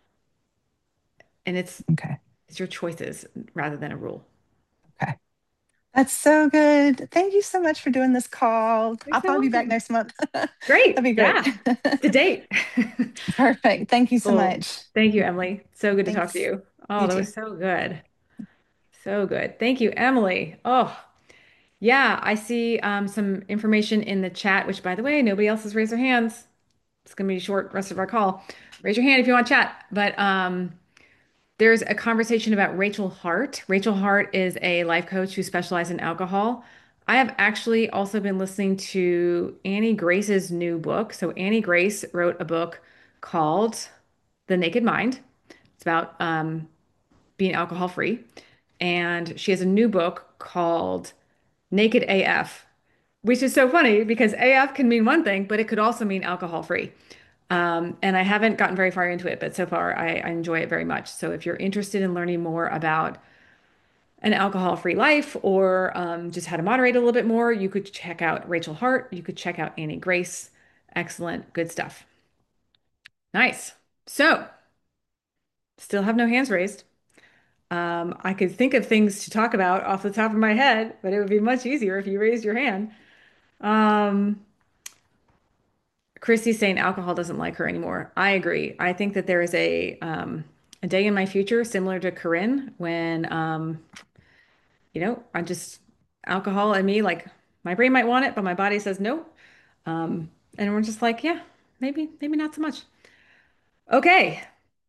Speaker 1: And it's
Speaker 2: Okay.
Speaker 1: it's your choices rather than a rule.
Speaker 2: Okay. That's so good. Thank you so much for doing this call.
Speaker 1: You're
Speaker 2: I'll
Speaker 1: so
Speaker 2: probably be back
Speaker 1: welcome.
Speaker 2: next month. That'd
Speaker 1: Great.
Speaker 2: be great.
Speaker 1: Yeah. To date.
Speaker 2: Perfect. Thank you so
Speaker 1: Well,
Speaker 2: much.
Speaker 1: thank you, Emily. So good to talk to
Speaker 2: Thanks.
Speaker 1: you. Oh,
Speaker 2: You
Speaker 1: that
Speaker 2: too.
Speaker 1: was so good. So good. Thank you, Emily. Oh, yeah. I see um, some information in the chat, which, by the way, nobody else has raised their hands. It's going to be short rest of our call. Raise your hand if you want to chat. But um, there's a conversation about Rachel Hart. Rachel Hart is a life coach who specializes in alcohol. I have actually also been listening to Annie Grace's new book. So Annie Grace wrote a book called The Naked Mind. It's about um, being alcohol free. And she has a new book called Naked A F, which is so funny because A F can mean one thing, but it could also mean alcohol free. Um, and I haven't gotten very far into it, but so far I, I enjoy it very much. So if you're interested in learning more about an alcohol-free life or um, just how to moderate a little bit more, you could check out Rachel Hart. You could check out Annie Grace. Excellent, good stuff. Nice. So, still have no hands raised. Um, I could think of things to talk about off the top of my head, but it would be much easier if you raised your hand. Um, Christy's saying alcohol doesn't like her anymore. I agree. I think that there is a um, a day in my future similar to Corinne when um, you know, I just alcohol and me like my brain might want it, but my body says no. Um, and we're just like, yeah, maybe, maybe not so much. Okay.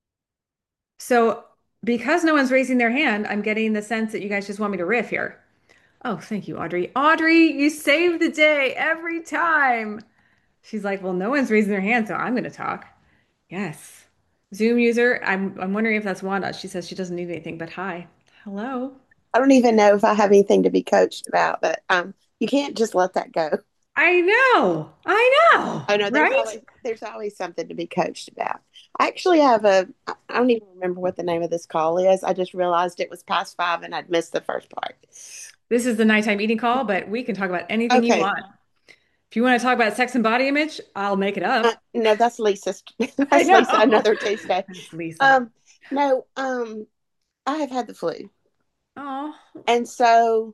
Speaker 1: So because no one's raising their hand, I'm getting the sense that you guys just want me to riff here. Oh, thank you, Audrey. Audrey, you save the day every time. She's like, well, no one's raising their hand, so I'm going to talk. Yes. Zoom user, I'm I'm wondering if that's Wanda. She says she doesn't need anything, but hi. Hello.
Speaker 3: I don't even know if I have anything to be coached about, but um, you can't just let that go.
Speaker 1: I know. I know,
Speaker 3: Oh no, there's
Speaker 1: right?
Speaker 3: always there's always something to be coached about. I actually have a I don't even remember what the name of this call is. I just realized it was past five and I'd missed the first part.
Speaker 1: This is the nighttime eating call, but we can talk about anything you
Speaker 3: Okay.
Speaker 1: want. If you want to talk about sex and body image, I'll make it
Speaker 3: Uh,
Speaker 1: up.
Speaker 3: no, that's Lisa's.
Speaker 1: I
Speaker 3: That's Lisa
Speaker 1: know.
Speaker 3: another Tuesday.
Speaker 1: That's Lisa.
Speaker 3: Um, no, um, I have had the flu,
Speaker 1: Oh,
Speaker 3: and so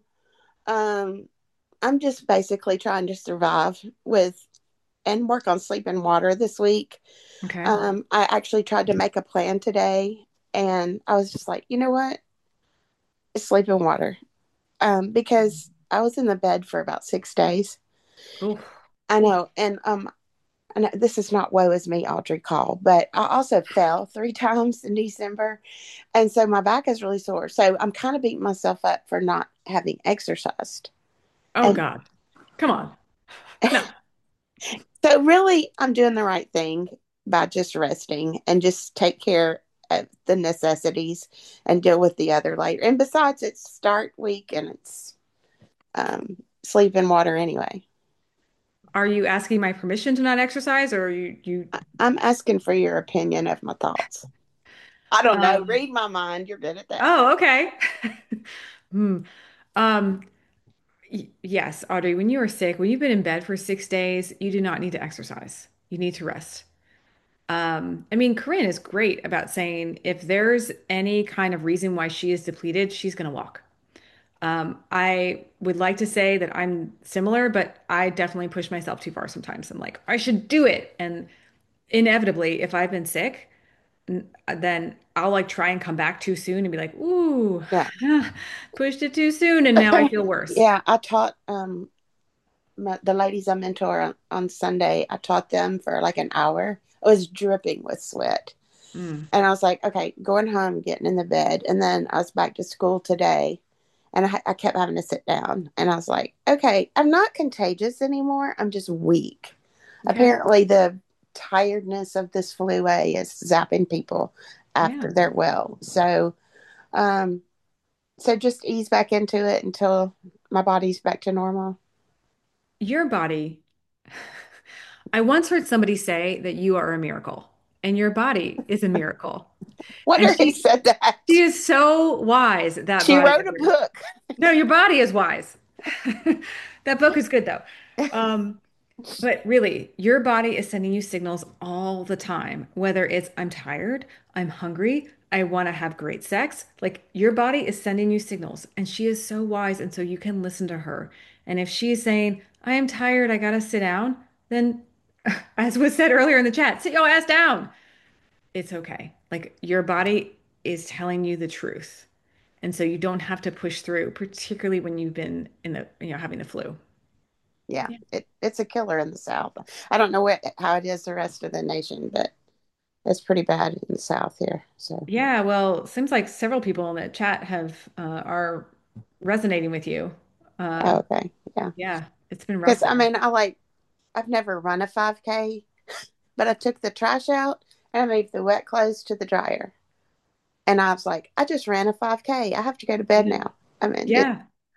Speaker 3: um, I'm just basically trying to survive with and work on sleep and water this week.
Speaker 1: okay.
Speaker 3: Um, I actually tried to make a plan today, and I was just like, you know what? It's sleep and water. Um, because I was in the bed for about six days.
Speaker 1: Oof.
Speaker 3: I know, and um, and this is not woe is me, Audrey call, but I also fell three times in December, and so my back is really sore. So I'm kind of beating myself up for not having exercised,
Speaker 1: Oh
Speaker 3: and
Speaker 1: God. Come on. No.
Speaker 3: so really, I'm doing the right thing by just resting and just take care of the necessities and deal with the other later. And besides, it's start week and it's um, sleep and water anyway.
Speaker 1: Are you asking my permission to not exercise or are you you
Speaker 3: I- I'm asking for your opinion of my thoughts. I don't know.
Speaker 1: um
Speaker 3: Read my mind. You're good at that.
Speaker 1: oh, okay. Hmm. Um y- yes, Audrey, when you are sick, when you've been in bed for six days, you do not need to exercise. You need to rest. Um, I mean, Corinne is great about saying if there's any kind of reason why she is depleted, she's going to walk. Um, I would like to say that I'm similar, but I definitely push myself too far sometimes. I'm like, I should do it. And inevitably, if I've been sick, n- then I'll like try and come back too soon and be like, ooh,
Speaker 3: Yeah.
Speaker 1: pushed it too soon. And now I feel worse.
Speaker 3: Yeah. I taught um, my, the ladies I mentor on, on Sunday, I taught them for like an hour. I was dripping with sweat.
Speaker 1: Mm,
Speaker 3: And I was like, okay, going home, getting in the bed. And then I was back to school today and I, I kept having to sit down. And I was like, okay, I'm not contagious anymore. I'm just weak.
Speaker 1: okay.
Speaker 3: Apparently, the tiredness of this flu A is zapping people
Speaker 1: Yeah.
Speaker 3: after they're well. So, um, so just ease back into it until my body's back to normal.
Speaker 1: Your body. I once heard somebody say that you are a miracle and your body is a miracle. And
Speaker 3: Wonder who
Speaker 1: she
Speaker 3: said that.
Speaker 1: she is so wise, that
Speaker 3: She
Speaker 1: body of
Speaker 3: wrote a
Speaker 1: yours.
Speaker 3: book.
Speaker 1: No, your body is wise. That book is good though. Um, but really, your body is sending you signals all the time, whether it's I'm tired, I'm hungry, I want to have great sex. Like your body is sending you signals, and she is so wise, and so you can listen to her. And if she's saying, I am tired, I gotta sit down, then as was said earlier in the chat, sit your ass down. It's okay. Like your body is telling you the truth. And so you don't have to push through, particularly when you've been in the, you know, having the flu.
Speaker 3: Yeah,
Speaker 1: Yeah.
Speaker 3: it, it's a killer in the South. I don't know what how it is the rest of the nation, but it's pretty bad in the South here. So,
Speaker 1: Yeah, well, seems like several people in the chat have uh, are resonating with you. Uh,
Speaker 3: oh, okay, yeah.
Speaker 1: yeah, it's been rough
Speaker 3: Because I
Speaker 1: there.
Speaker 3: mean, I like I've never run a five K, but I took the trash out and I moved the wet clothes to the dryer. And I was like, I just ran a five K. I have to go to bed
Speaker 1: Yeah.
Speaker 3: now. I mean, it,
Speaker 1: Yeah.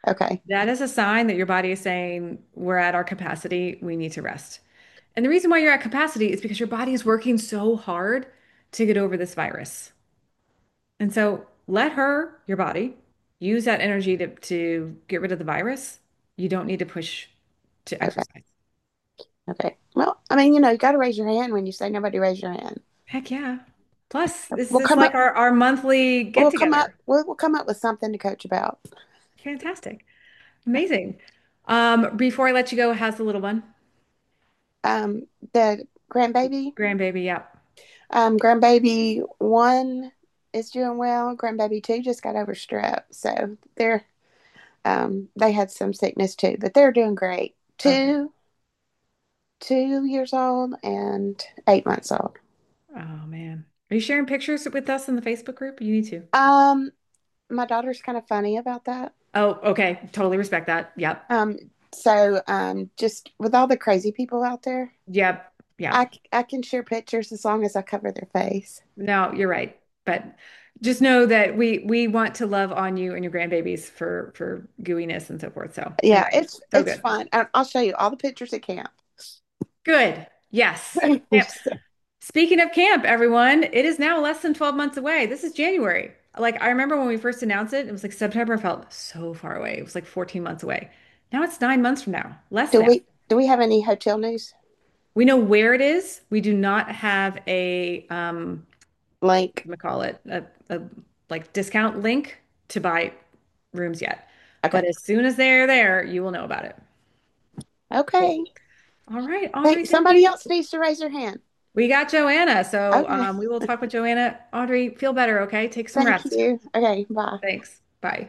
Speaker 3: Okay.
Speaker 1: That is a sign that your body is saying, we're at our capacity, we need to rest. And the reason why you're at capacity is because your body is working so hard to get over this virus. And so let her, your body, use that energy to, to get rid of the virus. You don't need to push to
Speaker 3: Okay.
Speaker 1: exercise.
Speaker 3: Okay. Well, I mean, you know, you got to raise your hand when you say nobody raise your hand.
Speaker 1: Heck yeah. Plus, this
Speaker 3: We'll
Speaker 1: is
Speaker 3: come
Speaker 1: like
Speaker 3: up.
Speaker 1: our, our monthly get
Speaker 3: We'll come up.
Speaker 1: together.
Speaker 3: We'll, we'll come up with something to coach about.
Speaker 1: Fantastic. Amazing. Um, before I let you go, how's the little one?
Speaker 3: Um, the grandbaby,
Speaker 1: Grandbaby, yep.
Speaker 3: um, grandbaby one is doing well. Grandbaby two just got over strep, so they're um they had some sickness too, but they're doing great.
Speaker 1: Okay.
Speaker 3: Two, two years old and eight months old.
Speaker 1: Oh man. Are you sharing pictures with us in the Facebook group? You need to.
Speaker 3: Um, my daughter's kind of funny about that.
Speaker 1: Oh, okay. Totally respect that. Yep.
Speaker 3: Um, so um, just with all the crazy people out there,
Speaker 1: Yep. Yep.
Speaker 3: I I can share pictures as long as I cover their face.
Speaker 1: No, you're right. But just know that we we want to love on you and your grandbabies for for gooiness and so forth. So you're
Speaker 3: Yeah,
Speaker 1: right.
Speaker 3: it's
Speaker 1: So
Speaker 3: it's
Speaker 1: good.
Speaker 3: fun. I- I'll show you all the pictures at camp.
Speaker 1: Good. Yes. Camp. Speaking of camp, everyone, it is now less than twelve months away. This is January. Like I remember when we first announced it, it was like September felt so far away. It was like fourteen months away. Now it's nine months from now, less
Speaker 3: Do
Speaker 1: now.
Speaker 3: we do we have any hotel news?
Speaker 1: We know where it is. We do not have a um
Speaker 3: Link.
Speaker 1: what do call it? A, a like discount link to buy rooms yet. But
Speaker 3: Okay.
Speaker 1: as soon as they're there, you will know about it. Cool.
Speaker 3: Okay.
Speaker 1: All right,
Speaker 3: Hey,
Speaker 1: Audrey, thank
Speaker 3: somebody
Speaker 1: you.
Speaker 3: else needs to raise their hand.
Speaker 1: We got Joanna, so
Speaker 3: Okay.
Speaker 1: um, we will talk with Joanna. Audrey, feel better, okay? Take some
Speaker 3: Thank
Speaker 1: rest.
Speaker 3: you. Okay. Bye.
Speaker 1: Thanks. Bye.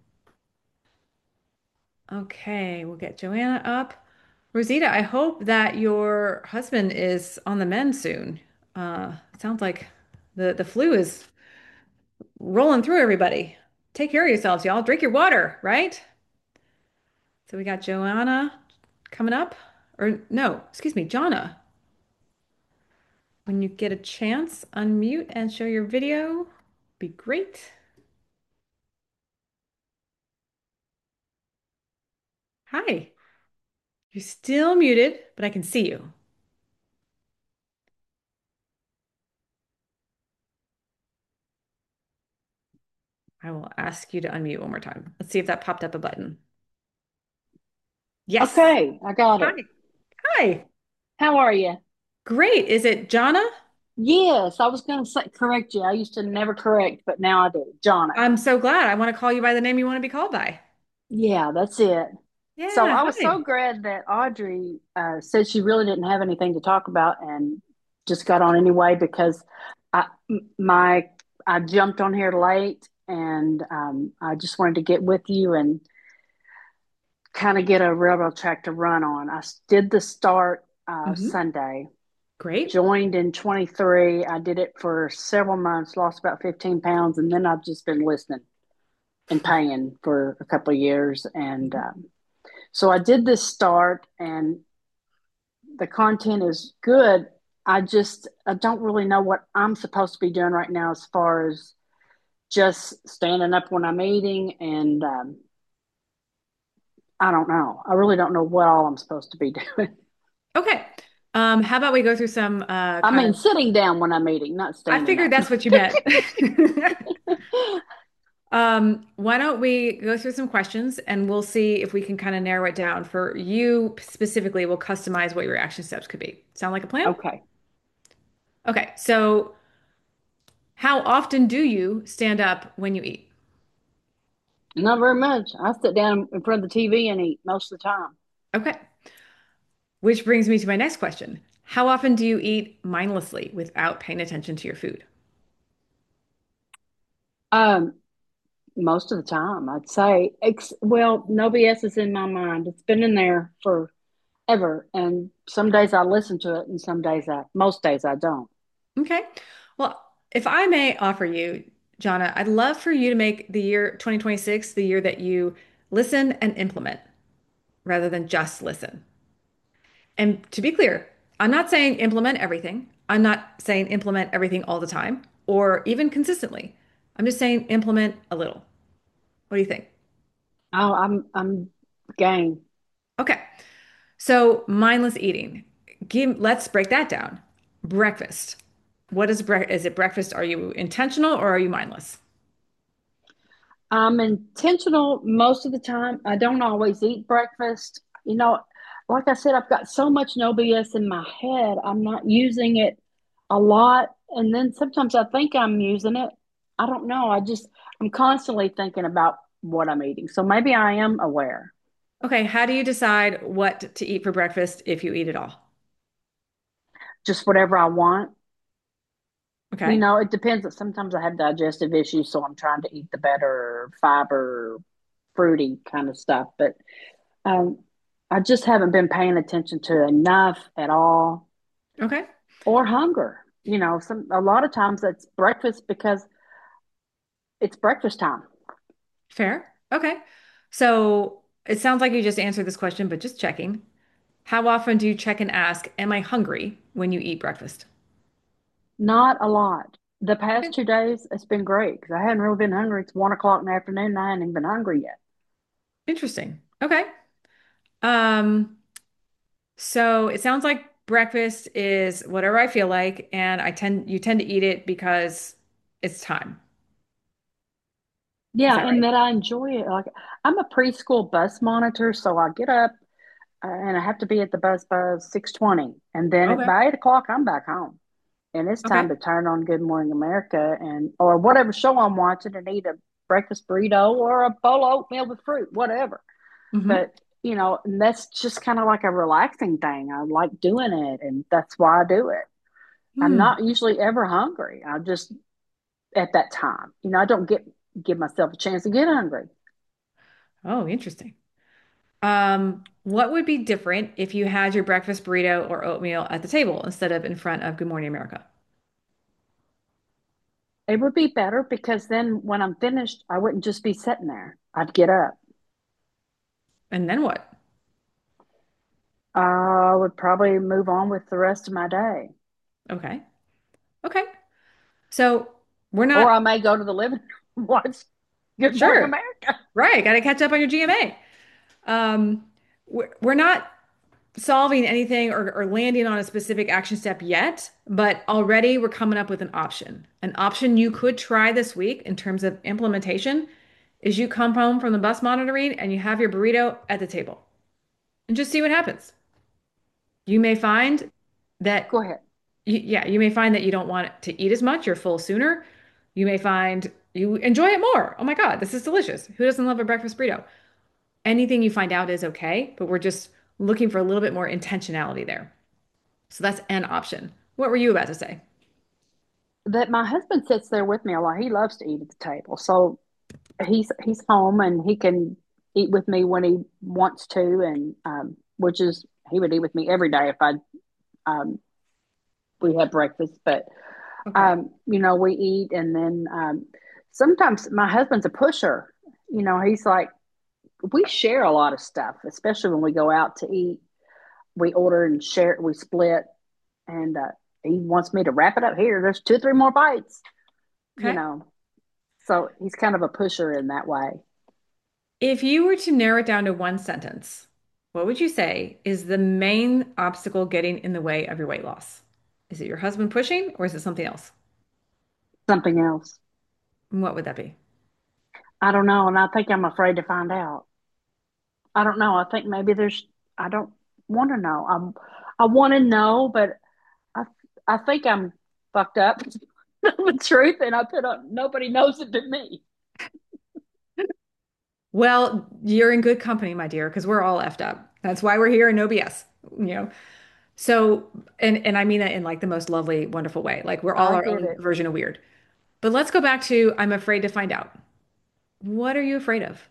Speaker 1: Okay, we'll get Joanna up. Rosita, I hope that your husband is on the mend soon. Uh, it sounds like the the flu is rolling through everybody. Take care of yourselves, y'all. Drink your water, right? So we got Joanna coming up. Or no, excuse me, Jonna. When you get a chance, unmute and show your video. Be great. Hi. You're still muted, but I can see you. I will ask you to unmute one more time. Let's see if that popped up a button. Yes.
Speaker 4: Okay, I got
Speaker 1: Hi.
Speaker 4: it.
Speaker 1: Hi.
Speaker 4: How are you?
Speaker 1: Great. Is it Jonna?
Speaker 4: Yes, I was going to say correct you. I used to never correct, but now I do. Jonna.
Speaker 1: I'm so glad. I want to call you by the name you want to be called by.
Speaker 4: Yeah, that's it. So
Speaker 1: Yeah.
Speaker 4: I was so
Speaker 1: Hi.
Speaker 4: glad that Audrey uh, said she really didn't have anything to talk about and just got on anyway because I my I jumped on here late and um, I just wanted to get with you and kind of get a railroad track to run on. I did the start uh,
Speaker 1: Hmm.
Speaker 4: Sunday.
Speaker 1: Great.
Speaker 4: Joined in twenty-three. I did it for several months, lost about fifteen pounds, and then I've just been listening and paying for a couple of years. And
Speaker 1: Mhm.
Speaker 4: um, so I did this start, and the content is good. I just I don't really know what I'm supposed to be doing right now as far as just standing up when I'm eating, and um, I don't know. I really don't know what all I'm supposed to be doing.
Speaker 1: Okay. Um, how about we go through some uh,
Speaker 4: I
Speaker 1: kind
Speaker 4: mean,
Speaker 1: of,
Speaker 4: sitting down when I'm eating, not
Speaker 1: I
Speaker 4: standing
Speaker 1: figured
Speaker 4: up.
Speaker 1: that's what you meant. Um, why don't we go through some questions and we'll see if we can kind of narrow it down for you specifically. We'll customize what your action steps could be. Sound like a plan?
Speaker 4: Okay.
Speaker 1: Okay, so how often do you stand up when you eat?
Speaker 4: Not very much. I sit down in front of the T V and eat most of the time.
Speaker 1: Okay, which brings me to my next question. How often do you eat mindlessly without paying attention to your food?
Speaker 4: Um, most of the time, I'd say. Ex well, no B S is in my mind. It's been in there forever, and some days I listen to it, and some days I, most days I don't.
Speaker 1: Okay, well, if I may offer you, Jonna, I'd love for you to make the year twenty twenty-six the year that you listen and implement rather than just listen. And to be clear, I'm not saying implement everything. I'm not saying implement everything all the time or even consistently. I'm just saying implement a little. What do you think?
Speaker 4: Oh, I'm I'm game.
Speaker 1: Okay. So mindless eating. Give, let's break that down. Breakfast. What is bre is it breakfast? Are you intentional or are you mindless?
Speaker 4: I'm intentional most of the time. I don't always eat breakfast. You know, like I said, I've got so much no B S in my head. I'm not using it a lot. And then sometimes I think I'm using it. I don't know. I just, I'm constantly thinking about what I'm eating. So maybe I am aware.
Speaker 1: Okay, how do you decide what to eat for breakfast if you eat it all?
Speaker 4: Just whatever I want. You
Speaker 1: Okay.
Speaker 4: know, it depends. Sometimes I have digestive issues, so I'm trying to eat the better fiber, fruity kind of stuff. But Um, I just haven't been paying attention to enough at all
Speaker 1: Okay.
Speaker 4: or hunger. You know, some a lot of times it's breakfast because it's breakfast time.
Speaker 1: Fair. Okay. So it sounds like you just answered this question, but just checking. How often do you check and ask, am I hungry when you eat breakfast?
Speaker 4: Not a lot. The
Speaker 1: Okay.
Speaker 4: past two days, it's been great because I hadn't really been hungry. It's one o'clock in the afternoon and I hadn't even been hungry yet.
Speaker 1: Interesting. Okay. Um, so it sounds like breakfast is whatever I feel like, and I tend you tend to eat it because it's time. Is
Speaker 4: Yeah,
Speaker 1: that
Speaker 4: and
Speaker 1: right?
Speaker 4: that I enjoy it. Like I'm a preschool bus monitor, so I get up uh, and I have to be at the bus by six twenty, and then at
Speaker 1: Okay.
Speaker 4: by eight o'clock I'm back home. And it's
Speaker 1: Okay.
Speaker 4: time to turn on Good Morning America and or whatever show I'm watching and eat a breakfast burrito or a bowl of oatmeal with fruit, whatever.
Speaker 1: Hmm.
Speaker 4: But you know, and that's just kind of like a relaxing thing. I like doing it, and that's why I do it. I'm
Speaker 1: Hmm.
Speaker 4: not usually ever hungry. I'm just at that time. You know, I don't get give myself a chance to get hungry.
Speaker 1: Oh, interesting. Um, what would be different if you had your breakfast burrito or oatmeal at the table instead of in front of Good Morning America?
Speaker 4: It would be better because then when I'm finished, I wouldn't just be sitting there. I'd get up.
Speaker 1: And then what?
Speaker 4: I would probably move on with the rest of my day.
Speaker 1: Okay. Okay. So we're
Speaker 4: Or
Speaker 1: not
Speaker 4: I may go to the living room and watch Good Morning
Speaker 1: sure.
Speaker 4: America.
Speaker 1: Right. Got to catch up on your G M A. Um, we're, we're not solving anything or, or landing on a specific action step yet, but already we're coming up with an option. An option you could try this week in terms of implementation is you come home from the bus monitoring and you have your burrito at the table and just see what happens. You may find that,
Speaker 4: Go ahead.
Speaker 1: y- yeah, you may find that you don't want to eat as much, you're full sooner. You may find you enjoy it more. Oh my God, this is delicious. Who doesn't love a breakfast burrito? Anything you find out is okay, but we're just looking for a little bit more intentionality there. So that's an option. What were you about to say?
Speaker 4: That my husband sits there with me a lot. He loves to eat at the table. So he's he's home and he can eat with me when he wants to and um which is he would eat with me every day if I um we had breakfast. But
Speaker 1: Okay.
Speaker 4: um, you know, we eat and then um sometimes my husband's a pusher. You know, he's like we share a lot of stuff, especially when we go out to eat. We order and share, we split, and uh, he wants me to wrap it up here. There's two, three more bites, you
Speaker 1: Okay.
Speaker 4: know. So he's kind of a pusher in that way.
Speaker 1: If you were to narrow it down to one sentence, what would you say is the main obstacle getting in the way of your weight loss? Is it your husband pushing or is it something else?
Speaker 4: Something else.
Speaker 1: And what would that be?
Speaker 4: I don't know, and I think I'm afraid to find out. I don't know. I think maybe there's. I don't want to know. I'm. I want to know, but I. I think I'm fucked up. The truth, and I put on. Nobody knows it but me.
Speaker 1: Well, you're in good company, my dear, because we're all effed up. That's why we're here in no B S, you know. So, and and I mean that in like the most lovely, wonderful way. Like we're all
Speaker 4: I
Speaker 1: our
Speaker 4: get
Speaker 1: own
Speaker 4: it.
Speaker 1: version of weird. But let's go back to I'm afraid to find out. What are you afraid of?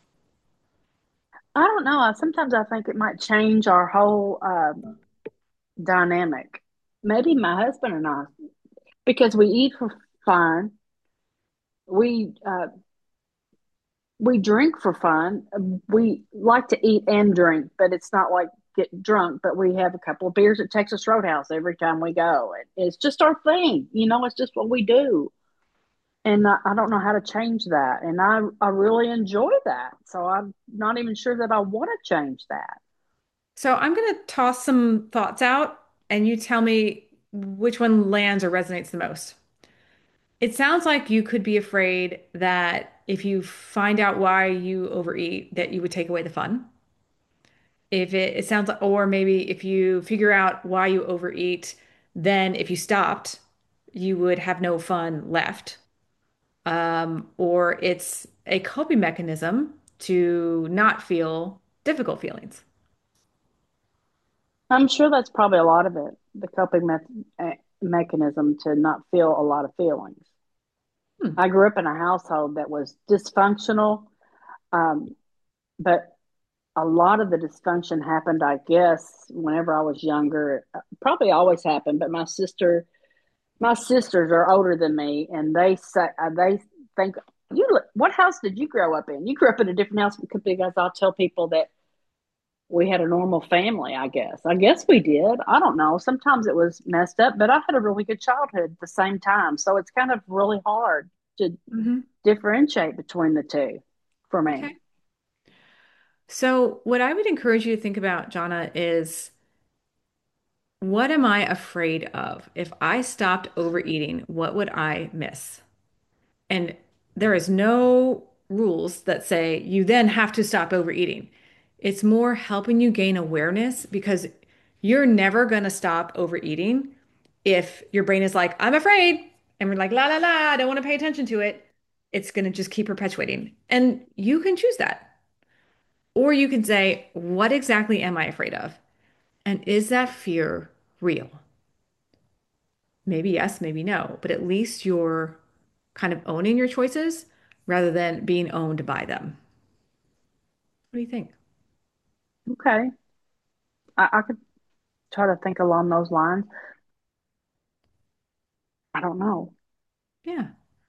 Speaker 4: I don't know. Sometimes I think it might change our whole um, dynamic. Maybe my husband and I, because we eat for fun, we uh, we drink for fun. We like to eat and drink, but it's not like get drunk. But we have a couple of beers at Texas Roadhouse every time we go. It, it's just our thing, you know. It's just what we do. and I, I don't know how to change that. And I, I really enjoy that. So I'm not even sure that I want to change that.
Speaker 1: So I'm going to toss some thoughts out and you tell me which one lands or resonates the most. It sounds like you could be afraid that if you find out why you overeat, that you would take away the fun. If it, it sounds like, or maybe if you figure out why you overeat, then if you stopped, you would have no fun left. Um, or it's a coping mechanism to not feel difficult feelings.
Speaker 4: I'm sure that's probably a lot of it, the coping me- eh, mechanism to not feel a lot of feelings.
Speaker 1: Hmm.
Speaker 4: I grew up in a household that was dysfunctional, um, but a lot of the dysfunction happened, I guess, whenever I was younger. Uh, Probably always happened, but my sister, my sisters are older than me, and they say uh, they think you. What house did you grow up in? You grew up in a different house because I'll tell people that we had a normal family. I guess. I guess we did. I don't know. Sometimes it was messed up, but I had a really good childhood at the same time. So it's kind of really hard to
Speaker 1: Hmm.
Speaker 4: differentiate between the two for me.
Speaker 1: Okay. So, what I would encourage you to think about, Jonna, is what am I afraid of? If I stopped overeating, what would I miss? And there is no rules that say you then have to stop overeating. It's more helping you gain awareness because you're never going to stop overeating if your brain is like, I'm afraid. And we're like, la, la, la, I don't want to pay attention to it. It's going to just keep perpetuating. And you can choose that. Or you can say, what exactly am I afraid of? And is that fear real? Maybe yes, maybe no, but at least you're kind of owning your choices rather than being owned by them. What do you think?
Speaker 4: Okay, I, I could try to think along those lines. I don't know.
Speaker 1: Yeah.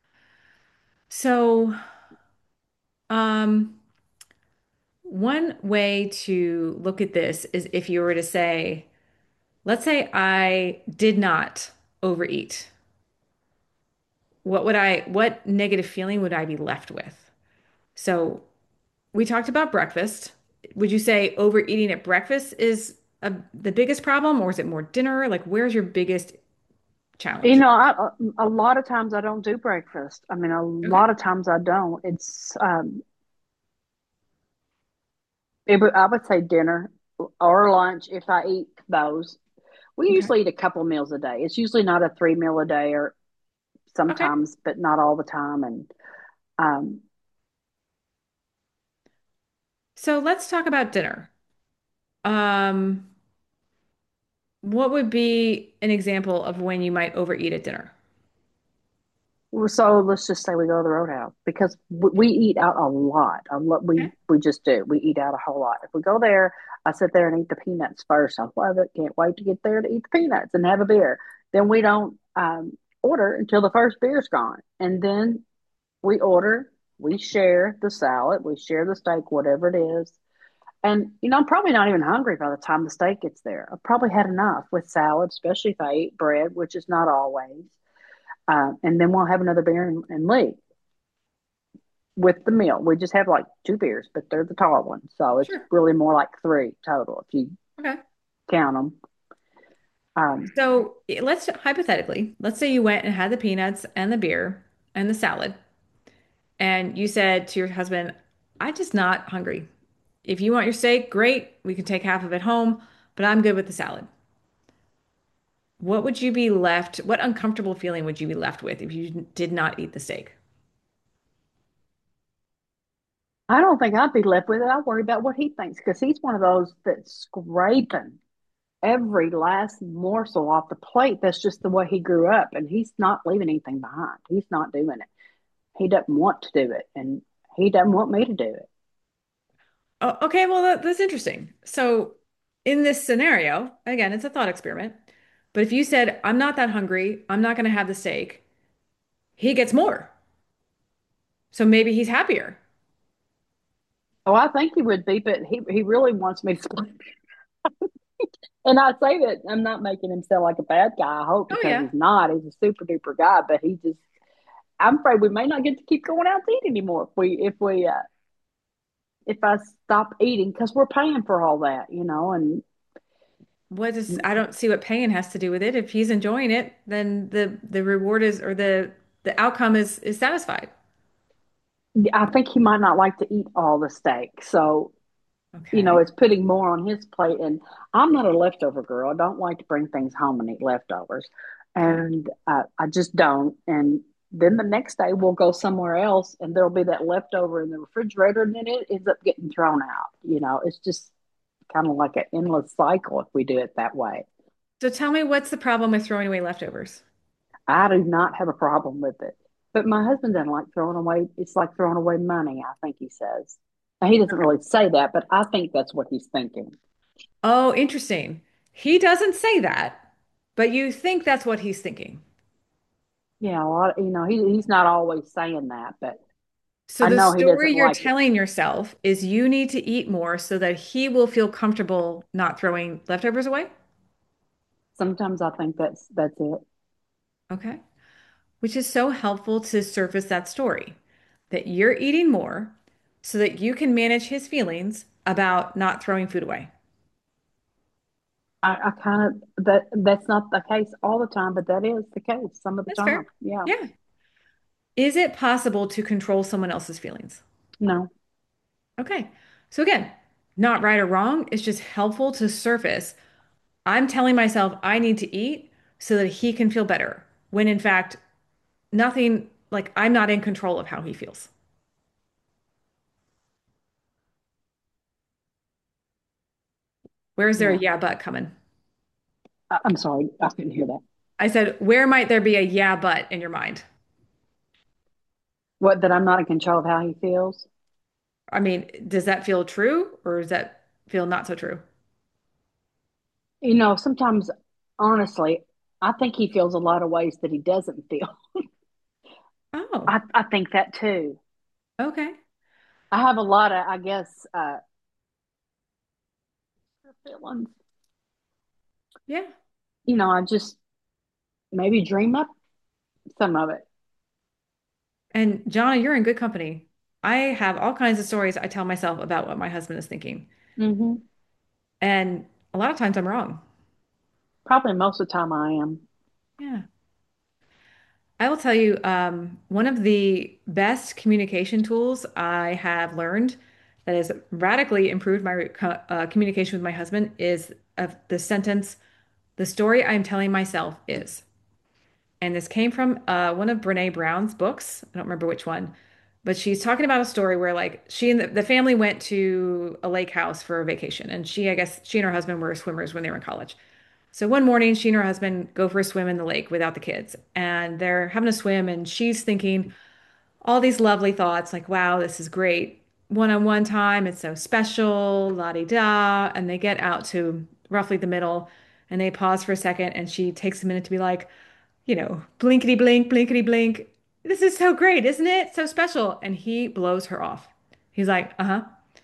Speaker 1: So, um, one way to look at this is if you were to say, let's say I did not overeat. What would I, what negative feeling would I be left with? So we talked about breakfast. Would you say overeating at breakfast is a, the biggest problem, or is it more dinner? Like, where's your biggest
Speaker 4: You
Speaker 1: challenge?
Speaker 4: know, I, a lot of times I don't do breakfast. I mean, a
Speaker 1: Okay.
Speaker 4: lot of times I don't. It's, um, it, would- I would say dinner or lunch if I eat those. We
Speaker 1: Okay.
Speaker 4: usually eat a couple meals a day. It's usually not a three meal a day, or
Speaker 1: Okay.
Speaker 4: sometimes, but not all the time. And um,
Speaker 1: So let's talk about dinner. Um, what would be an example of when you might overeat at dinner?
Speaker 4: so let's just say we go to the Roadhouse because we, we eat out a lot. A lot. We
Speaker 1: Okay.
Speaker 4: we just do. We eat out a whole lot. If we go there, I sit there and eat the peanuts first. I love it. Can't wait to get there to eat the peanuts and have a beer. Then we don't um, order until the first beer's gone, and then we order. We share the salad. We share the steak, whatever it is. And you know, I'm probably not even hungry by the time the steak gets there. I've probably had enough with salad, especially if I eat bread, which is not always. Uh, and then we'll have another beer and, and leave with the meal. We just have like two beers, but they're the tall ones. So it's
Speaker 1: Sure.
Speaker 4: really more like three total if you
Speaker 1: Okay.
Speaker 4: count them. Um,
Speaker 1: So eh, let's hypothetically, let's say you went and had the peanuts and the beer and the salad, and you said to your husband, I'm just not hungry. If you want your steak, great. We can take half of it home, but I'm good with the salad. What would you be left, what uncomfortable feeling would you be left with if you did not eat the steak?
Speaker 4: I don't think I'd be left with it. I worry about what he thinks because he's one of those that's scraping every last morsel off the plate. That's just the way he grew up, and he's not leaving anything behind. He's not doing it. He doesn't want to do it, and he doesn't want me to do it.
Speaker 1: Oh, okay, well, that, that's interesting. So, in this scenario, again, it's a thought experiment, but if you said, I'm not that hungry, I'm not going to have the steak, he gets more. So maybe he's happier.
Speaker 4: Oh, I think he would be, but he he really wants me to split. And I say that I'm not making him sound like a bad guy. I hope
Speaker 1: Oh,
Speaker 4: because
Speaker 1: yeah.
Speaker 4: he's not. He's a super duper guy, but he just I'm afraid we may not get to keep going out to eat anymore if we if we uh, if I stop eating because we're paying for all that, you know, and
Speaker 1: What is, I don't see what pain has to do with it. If he's enjoying it, then the the reward is, or the the outcome is is satisfied.
Speaker 4: I think he might not like to eat all the steak. So, you know,
Speaker 1: Okay.
Speaker 4: it's putting more on his plate. And I'm not a leftover girl. I don't like to bring things home and eat leftovers.
Speaker 1: Okay.
Speaker 4: And uh, I just don't. And then the next day we'll go somewhere else and there'll be that leftover in the refrigerator and then it ends up getting thrown out. You know, it's just kind of like an endless cycle if we do it that way.
Speaker 1: So tell me, what's the problem with throwing away leftovers?
Speaker 4: I do not have a problem with it. But my husband doesn't like throwing away. It's like throwing away money, I think he says. Now, he doesn't really say that, but I think that's what he's thinking.
Speaker 1: Oh, interesting. He doesn't say that, but you think that's what he's thinking.
Speaker 4: Yeah, a lot, you know, he, he's not always saying that, but
Speaker 1: So
Speaker 4: I
Speaker 1: the
Speaker 4: know he
Speaker 1: story
Speaker 4: doesn't
Speaker 1: you're
Speaker 4: like it.
Speaker 1: telling yourself is you need to eat more so that he will feel comfortable not throwing leftovers away.
Speaker 4: Sometimes I think that's that's it.
Speaker 1: Okay. Which is so helpful to surface that story that you're eating more so that you can manage his feelings about not throwing food away.
Speaker 4: I, I kind of that that's not the case all the time, but that is the case some of the
Speaker 1: That's
Speaker 4: time.
Speaker 1: fair.
Speaker 4: Yeah.
Speaker 1: Yeah. Is it possible to control someone else's feelings?
Speaker 4: No.
Speaker 1: Okay. So again, not right or wrong. It's just helpful to surface. I'm telling myself I need to eat so that he can feel better, when in fact, nothing, like I'm not in control of how he feels. Where is there a
Speaker 4: Yeah.
Speaker 1: yeah, but coming?
Speaker 4: I, I'm sorry, I couldn't hear that.
Speaker 1: I said, where might there be a yeah, but in your mind?
Speaker 4: What, that I'm not in control of how he feels?
Speaker 1: I mean, does that feel true or does that feel not so true?
Speaker 4: You know, sometimes, honestly, I think he feels a lot of ways that he doesn't feel.
Speaker 1: Oh,
Speaker 4: I, I think that too.
Speaker 1: okay.
Speaker 4: I have a lot of, I guess, uh, feelings.
Speaker 1: Yeah.
Speaker 4: You know, I just maybe dream up some of it.
Speaker 1: And Jonna, you're in good company. I have all kinds of stories I tell myself about what my husband is thinking.
Speaker 4: Hmm.
Speaker 1: And a lot of times I'm wrong.
Speaker 4: Probably most of the time I am.
Speaker 1: Yeah. I will tell you, um, one of the best communication tools I have learned that has radically improved my co- uh, communication with my husband is of the sentence, the story I'm telling myself is. And this came from uh, one of Brene Brown's books. I don't remember which one, but she's talking about a story where like she and the, the family went to a lake house for a vacation. And she, I guess she and her husband were swimmers when they were in college. So one morning, she and her husband go for a swim in the lake without the kids, and they're having a swim, and she's thinking all these lovely thoughts like, wow, this is great. One-on-one time, it's so special, la-di-da. And they get out to roughly the middle, and they pause for a second, and she takes a minute to be like, you know, blinkety blink, blinkety blink. This is so great, isn't it? So special. And he blows her off. He's like, uh-huh.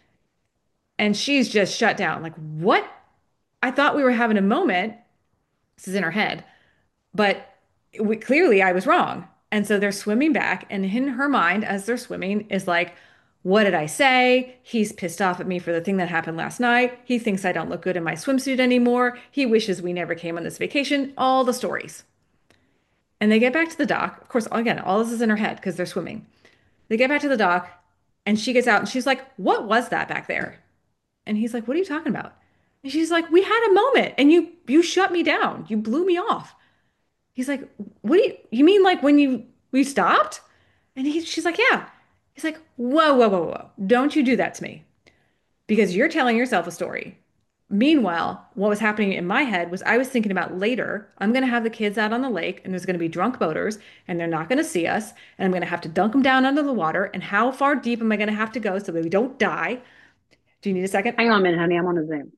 Speaker 1: And she's just shut down. Like, what? I thought we were having a moment. This is in her head. But we, clearly I was wrong. And so they're swimming back, and in her mind, as they're swimming, is like, what did I say? He's pissed off at me for the thing that happened last night. He thinks I don't look good in my swimsuit anymore. He wishes we never came on this vacation. All the stories. And they get back to the dock. Of course, again, all this is in her head because they're swimming. They get back to the dock, and she gets out and she's like, what was that back there? And he's like, what are you talking about? And she's like, we had a moment and you you shut me down. You blew me off. He's like, what do you, you mean like when you, we stopped? And he, she's like, yeah. He's like, whoa, whoa, whoa, whoa. Don't you do that to me because you're telling yourself a story. Meanwhile, what was happening in my head was I was thinking about later, I'm going to have the kids out on the lake and there's going to be drunk boaters and they're not going to see us. And I'm going to have to dunk them down under the water. And how far deep am I going to have to go so that we don't die? Do you need a second?
Speaker 4: Hang on a minute, honey. I'm on a Zoom.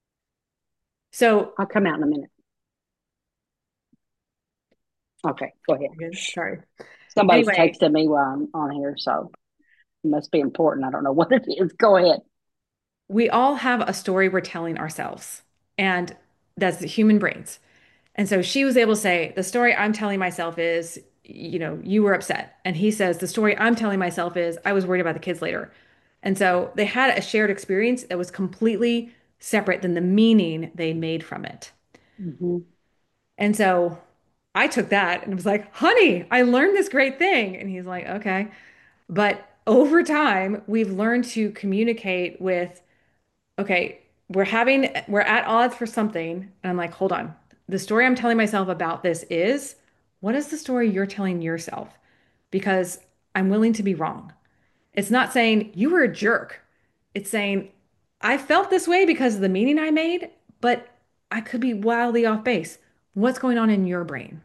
Speaker 1: So,
Speaker 4: I'll come out in a minute. Okay, go ahead.
Speaker 1: again, sorry.
Speaker 4: Somebody's
Speaker 1: Anyway,
Speaker 4: texting me while I'm on here, so it must be important. I don't know what it is. Go ahead.
Speaker 1: we all have a story we're telling ourselves, and that's the human brains. And so she was able to say, the story I'm telling myself is you know, you were upset. And he says, the story I'm telling myself is I was worried about the kids later. And so they had a shared experience that was completely separate than the meaning they made from it.
Speaker 4: Hmm.
Speaker 1: And so I took that and was like, honey, I learned this great thing. And he's like, okay. But over time, we've learned to communicate with, okay, we're having, we're at odds for something. And I'm like, hold on. The story I'm telling myself about this is, what is the story you're telling yourself? Because I'm willing to be wrong. It's not saying you were a jerk. It's saying I felt this way because of the meaning I made, but I could be wildly off base. What's going on in your brain?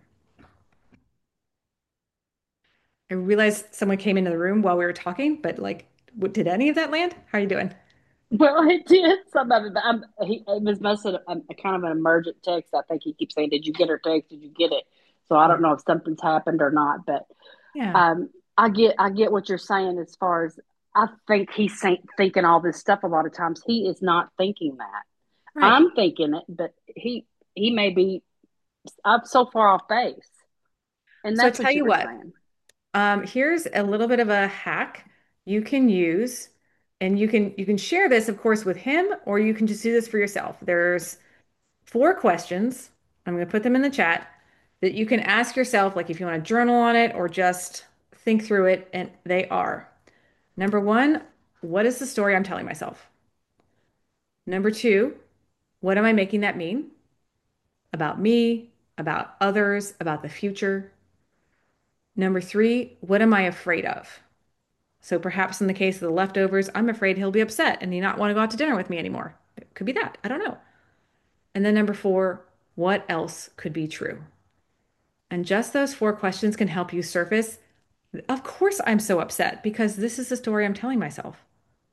Speaker 1: I realized someone came into the room while we were talking, but like, what, did any of that land? How are you doing?
Speaker 4: Well, it did some of it, but I'm, he, it was mostly a, a kind of an emergent text. I think he keeps saying, "Did you get her text? Did you get it?" So I
Speaker 1: Yeah.
Speaker 4: don't know if something's happened or not, but
Speaker 1: Yeah.
Speaker 4: um, I get I get what you're saying as far as I think he's think, thinking all this stuff a lot of times. He is not thinking that.
Speaker 1: Right.
Speaker 4: I'm thinking it, but he he may be up so far off base, and
Speaker 1: So
Speaker 4: that's
Speaker 1: tell
Speaker 4: what you
Speaker 1: you
Speaker 4: were
Speaker 1: what,
Speaker 4: saying.
Speaker 1: um, here's a little bit of a hack you can use, and you can you can share this, of course, with him, or you can just do this for yourself. There's four questions. I'm going to put them in the chat that you can ask yourself, like if you want to journal on it or just think through it. And they are number one, what is the story I'm telling myself? Number two, what am I making that mean about me, about others, about the future? Number three, what am I afraid of? So perhaps in the case of the leftovers, I'm afraid he'll be upset and he not want to go out to dinner with me anymore. It could be that. I don't know. And then number four, what else could be true? And just those four questions can help you surface. Of course, I'm so upset because this is the story I'm telling myself.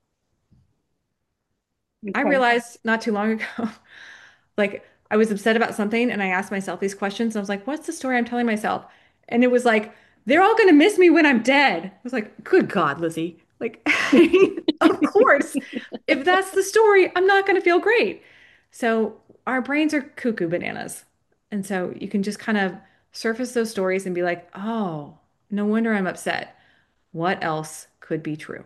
Speaker 1: I
Speaker 4: Okay,
Speaker 1: realized not too long ago, like I was upset about something and I asked myself these questions. And I was like, what's the story I'm telling myself? And it was like, they're all going to miss me when I'm dead. I was like, good God, Lizzie. Like, of course, if that's the story, I'm not going to feel great. So our brains are cuckoo bananas. And so you can just kind of surface those stories and be like, oh, no wonder I'm upset. What else could be true?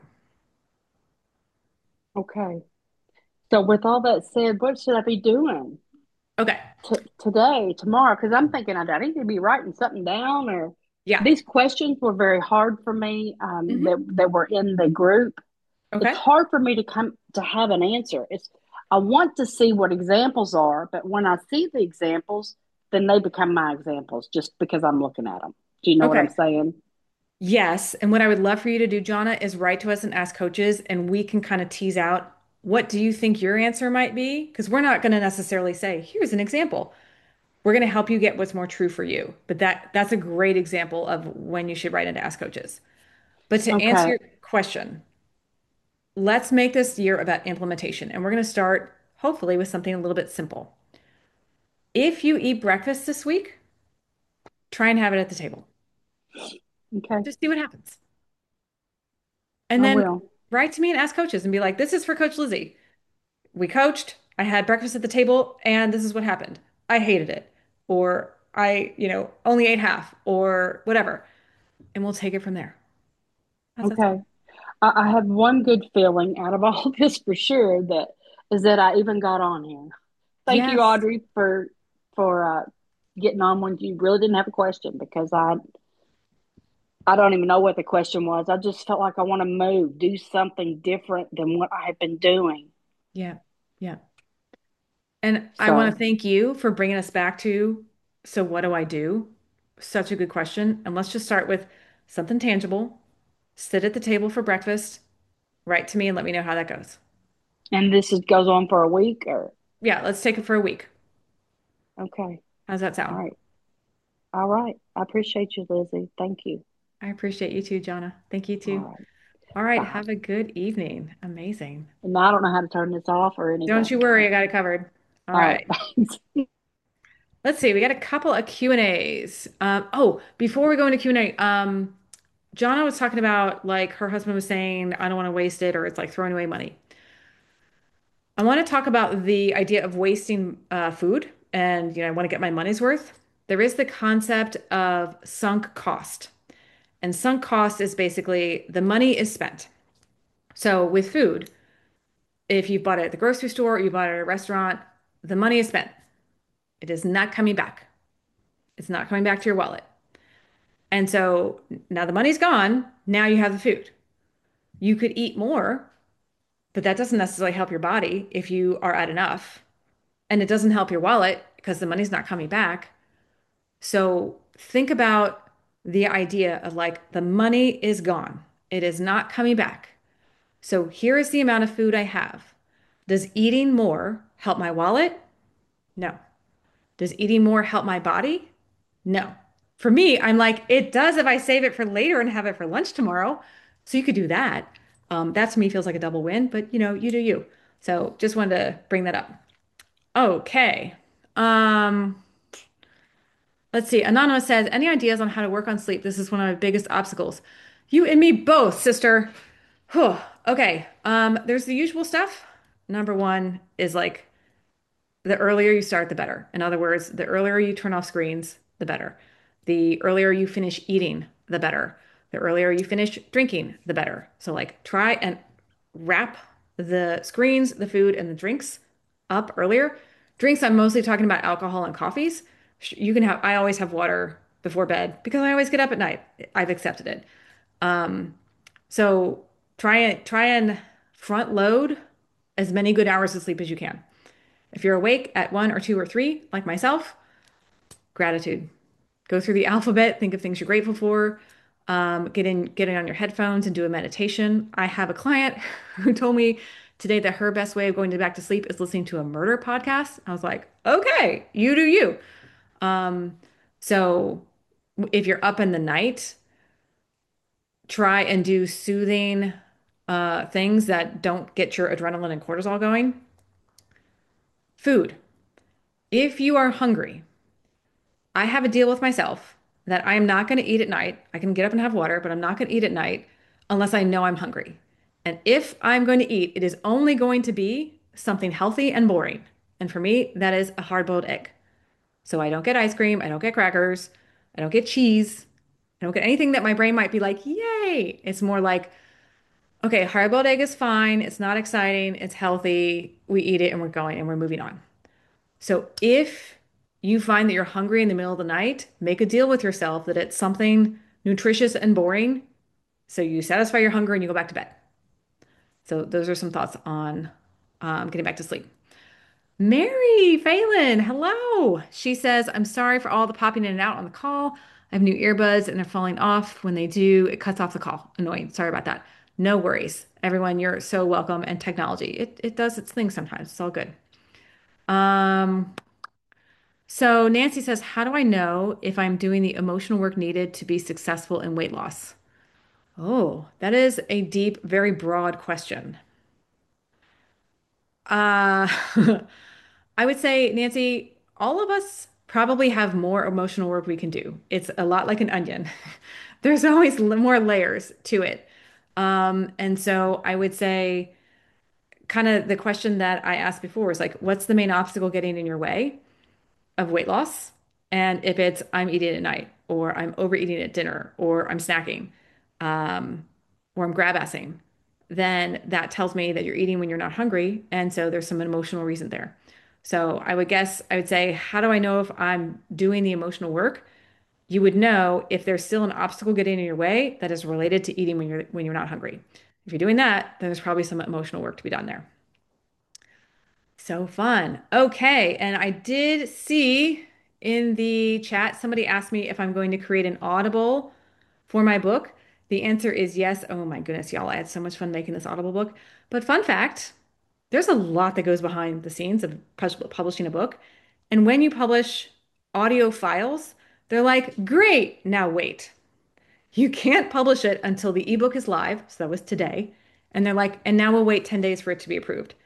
Speaker 4: okay. So with all that said, what should I be doing
Speaker 1: Okay.
Speaker 4: t today, tomorrow? Because I'm thinking I, I need to be writing something down, or
Speaker 1: Yeah.
Speaker 4: these questions were very hard for me. Um,
Speaker 1: Hmm.
Speaker 4: that that were in the group. It's
Speaker 1: Okay.
Speaker 4: hard for me to come to have an answer. It's I want to see what examples are, but when I see the examples, then they become my examples just because I'm looking at them. Do you know what I'm
Speaker 1: Okay.
Speaker 4: saying?
Speaker 1: Yes. And what I would love for you to do, Jonna, is write to us and ask coaches, and we can kind of tease out what do you think your answer might be? Because we're not going to necessarily say, here's an example. We're going to help you get what's more true for you. But that that's a great example of when you should write into ask coaches. But to answer
Speaker 4: Okay.
Speaker 1: your question, let's make this year about implementation. And we're going to start hopefully with something a little bit simple. If you eat breakfast this week, try and have it at the table.
Speaker 4: Okay.
Speaker 1: Just see what happens. And
Speaker 4: I
Speaker 1: then
Speaker 4: will.
Speaker 1: write to me and ask coaches and be like, this is for Coach Lizzie. We coached, I had breakfast at the table, and this is what happened. I hated it. Or I, you know, only ate half or whatever. And we'll take it from there. How's that sound?
Speaker 4: Okay. I, I have one good feeling out of all this for sure that is that I even got on here. Thank you,
Speaker 1: Yes.
Speaker 4: Audrey, for for uh, getting on when you really didn't have a question because I I don't even know what the question was. I just felt like I want to move, do something different than what I have been doing.
Speaker 1: Yeah. Yeah. And I want to
Speaker 4: So,
Speaker 1: thank you for bringing us back to, so what do I do? Such a good question. And let's just start with something tangible. Sit at the table for breakfast, write to me and let me know how that goes.
Speaker 4: and this is, goes on for a week or
Speaker 1: Yeah, let's take it for a week.
Speaker 4: okay.
Speaker 1: How's that
Speaker 4: All
Speaker 1: sound?
Speaker 4: right. All right. I appreciate you, Lizzie. Thank you.
Speaker 1: I appreciate you too, Jonna. Thank you
Speaker 4: All
Speaker 1: too.
Speaker 4: right.
Speaker 1: All right,
Speaker 4: Bye.
Speaker 1: have a good evening. Amazing.
Speaker 4: And now I don't know how to turn this off or
Speaker 1: Don't you
Speaker 4: anything.
Speaker 1: worry, I got it covered. All
Speaker 4: All right.
Speaker 1: right. Let's see. We got a couple of Q and A's. Um, oh, before we go into Q and A, um, Jonna was talking about like her husband was saying, I don't want to waste it, or it's like throwing away money. I want to talk about the idea of wasting uh, food, and you know, I want to get my money's worth. there is the concept of sunk cost. And sunk cost is basically the money is spent. So with food, if you bought it at the grocery store or you bought it at a restaurant, the money is spent. It is not coming back. It's not coming back to your wallet. And so now the money's gone. Now you have the food. You could eat more, but that doesn't necessarily help your body if you are at enough. And it doesn't help your wallet because the money's not coming back. So think about the idea of like the money is gone. It is not coming back. So here is the amount of food I have. Does eating more help my wallet? No. Does eating more help my body? No. For me, I'm like, it does if I save it for later and have it for lunch tomorrow. So you could do that. Um, that to me feels like a double win, but you know, you do you. So just wanted to bring that up. Okay. Um, let's see. Anonymous says, any ideas on how to work on sleep? This is one of my biggest obstacles. You and me both, sister. Whew. Okay. Um, there's the usual stuff. Number one is like the earlier you start, the better. In other words, the earlier you turn off screens, the better. The earlier you finish eating, the better. The earlier you finish drinking, the better. So, like, try and wrap the screens, the food, and the drinks up earlier. Drinks, I'm mostly talking about alcohol and coffees. You can have, I always have water before bed because I always get up at night. I've accepted it. Um, so try and try and front load as many good hours of sleep as you can. If you're awake at one or two or three, like myself, gratitude. Go through the alphabet, think of things you're grateful for. Um, get in, get in on your headphones and do a meditation. I have a client who told me today that her best way of going to back to sleep is listening to a murder podcast. I was like, okay, you do you. Um, so if you're up in the night, try and do soothing uh, things that don't get your adrenaline and cortisol going. Food. If you are hungry, I have a deal with myself that I am not going to eat at night. I can get up and have water, but I'm not going to eat at night unless I know I'm hungry. And if I'm going to eat, it is only going to be something healthy and boring. And for me, that is a hard-boiled egg. So I don't get ice cream, I don't get crackers, I don't get cheese, I don't get anything that my brain might be like, yay. It's more like, okay, hard-boiled egg is fine. It's not exciting. It's healthy. We eat it and we're going and we're moving on. So if you find that you're hungry in the middle of the night, make a deal with yourself that it's something nutritious and boring. So you satisfy your hunger and you go back to bed. So those are some thoughts on um, getting back to sleep. Mary Phelan, hello. She says, I'm sorry for all the popping in and out on the call. I have new earbuds and they're falling off. When they do, it cuts off the call. Annoying. Sorry about that. No worries. Everyone, you're so welcome. And technology, it, it does its thing sometimes. It's all good. Um, so Nancy says, how do I know if I'm doing the emotional work needed to be successful in weight loss? Oh, that is a deep, very broad question. Uh, I would say, Nancy, all of us probably have more emotional work we can do. It's a lot like an onion. There's always l- more layers to it. Um, and so I would say, kind of the question that I asked before is like, what's the main obstacle getting in your way of weight loss? And if it's I'm eating at night, or I'm overeating at dinner, or I'm snacking, um, or I'm grab assing, then that tells me that you're eating when you're not hungry. And so there's some emotional reason there. So I would guess, I would say, how do I know if I'm doing the emotional work? You would know if there's still an obstacle getting in your way that is related to eating when you're when you're not hungry. If you're doing that, then there's probably some emotional work to be done there. So fun. Okay. And I did see in the chat, somebody asked me if I'm going to create an Audible for my book. The answer is yes. Oh my goodness, y'all. I had so much fun making this Audible book. But fun fact, there's a lot that goes behind the scenes of pub- publishing a book. And when you publish audio files, they're like, great, now wait. You can't publish it until the ebook is live. So that was today. And they're like, and now we'll wait ten days for it to be approved.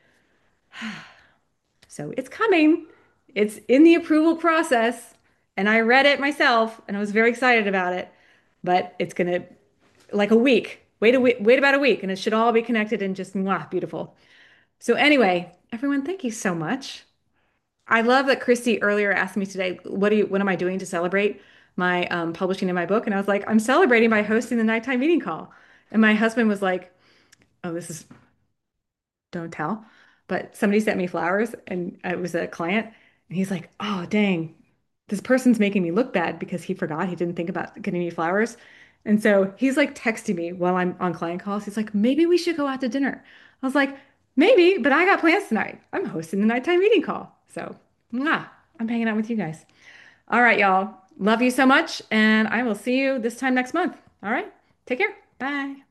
Speaker 1: So it's coming. It's in the approval process. And I read it myself and I was very excited about it. But it's going to, like a week, wait a week, wait about a week, and it should all be connected and just mwah, beautiful. So, anyway, everyone, thank you so much. I love that Christy earlier asked me today, what do you, what am I doing to celebrate my um, publishing in my book? And I was like, I'm celebrating by hosting the nighttime meeting call. And my husband was like, oh, this is don't tell. But somebody sent me flowers and it was a client and he's like, "Oh, dang. This person's making me look bad because he forgot he didn't think about getting me flowers." And so he's like texting me while I'm on client calls. He's like, "Maybe we should go out to dinner." I was like, "Maybe, but I got plans tonight. I'm hosting the nighttime meeting call." So, mwah, I'm hanging out with you guys. All right, y'all. Love you so much and I will see you this time next month. All right. Take care. Bye.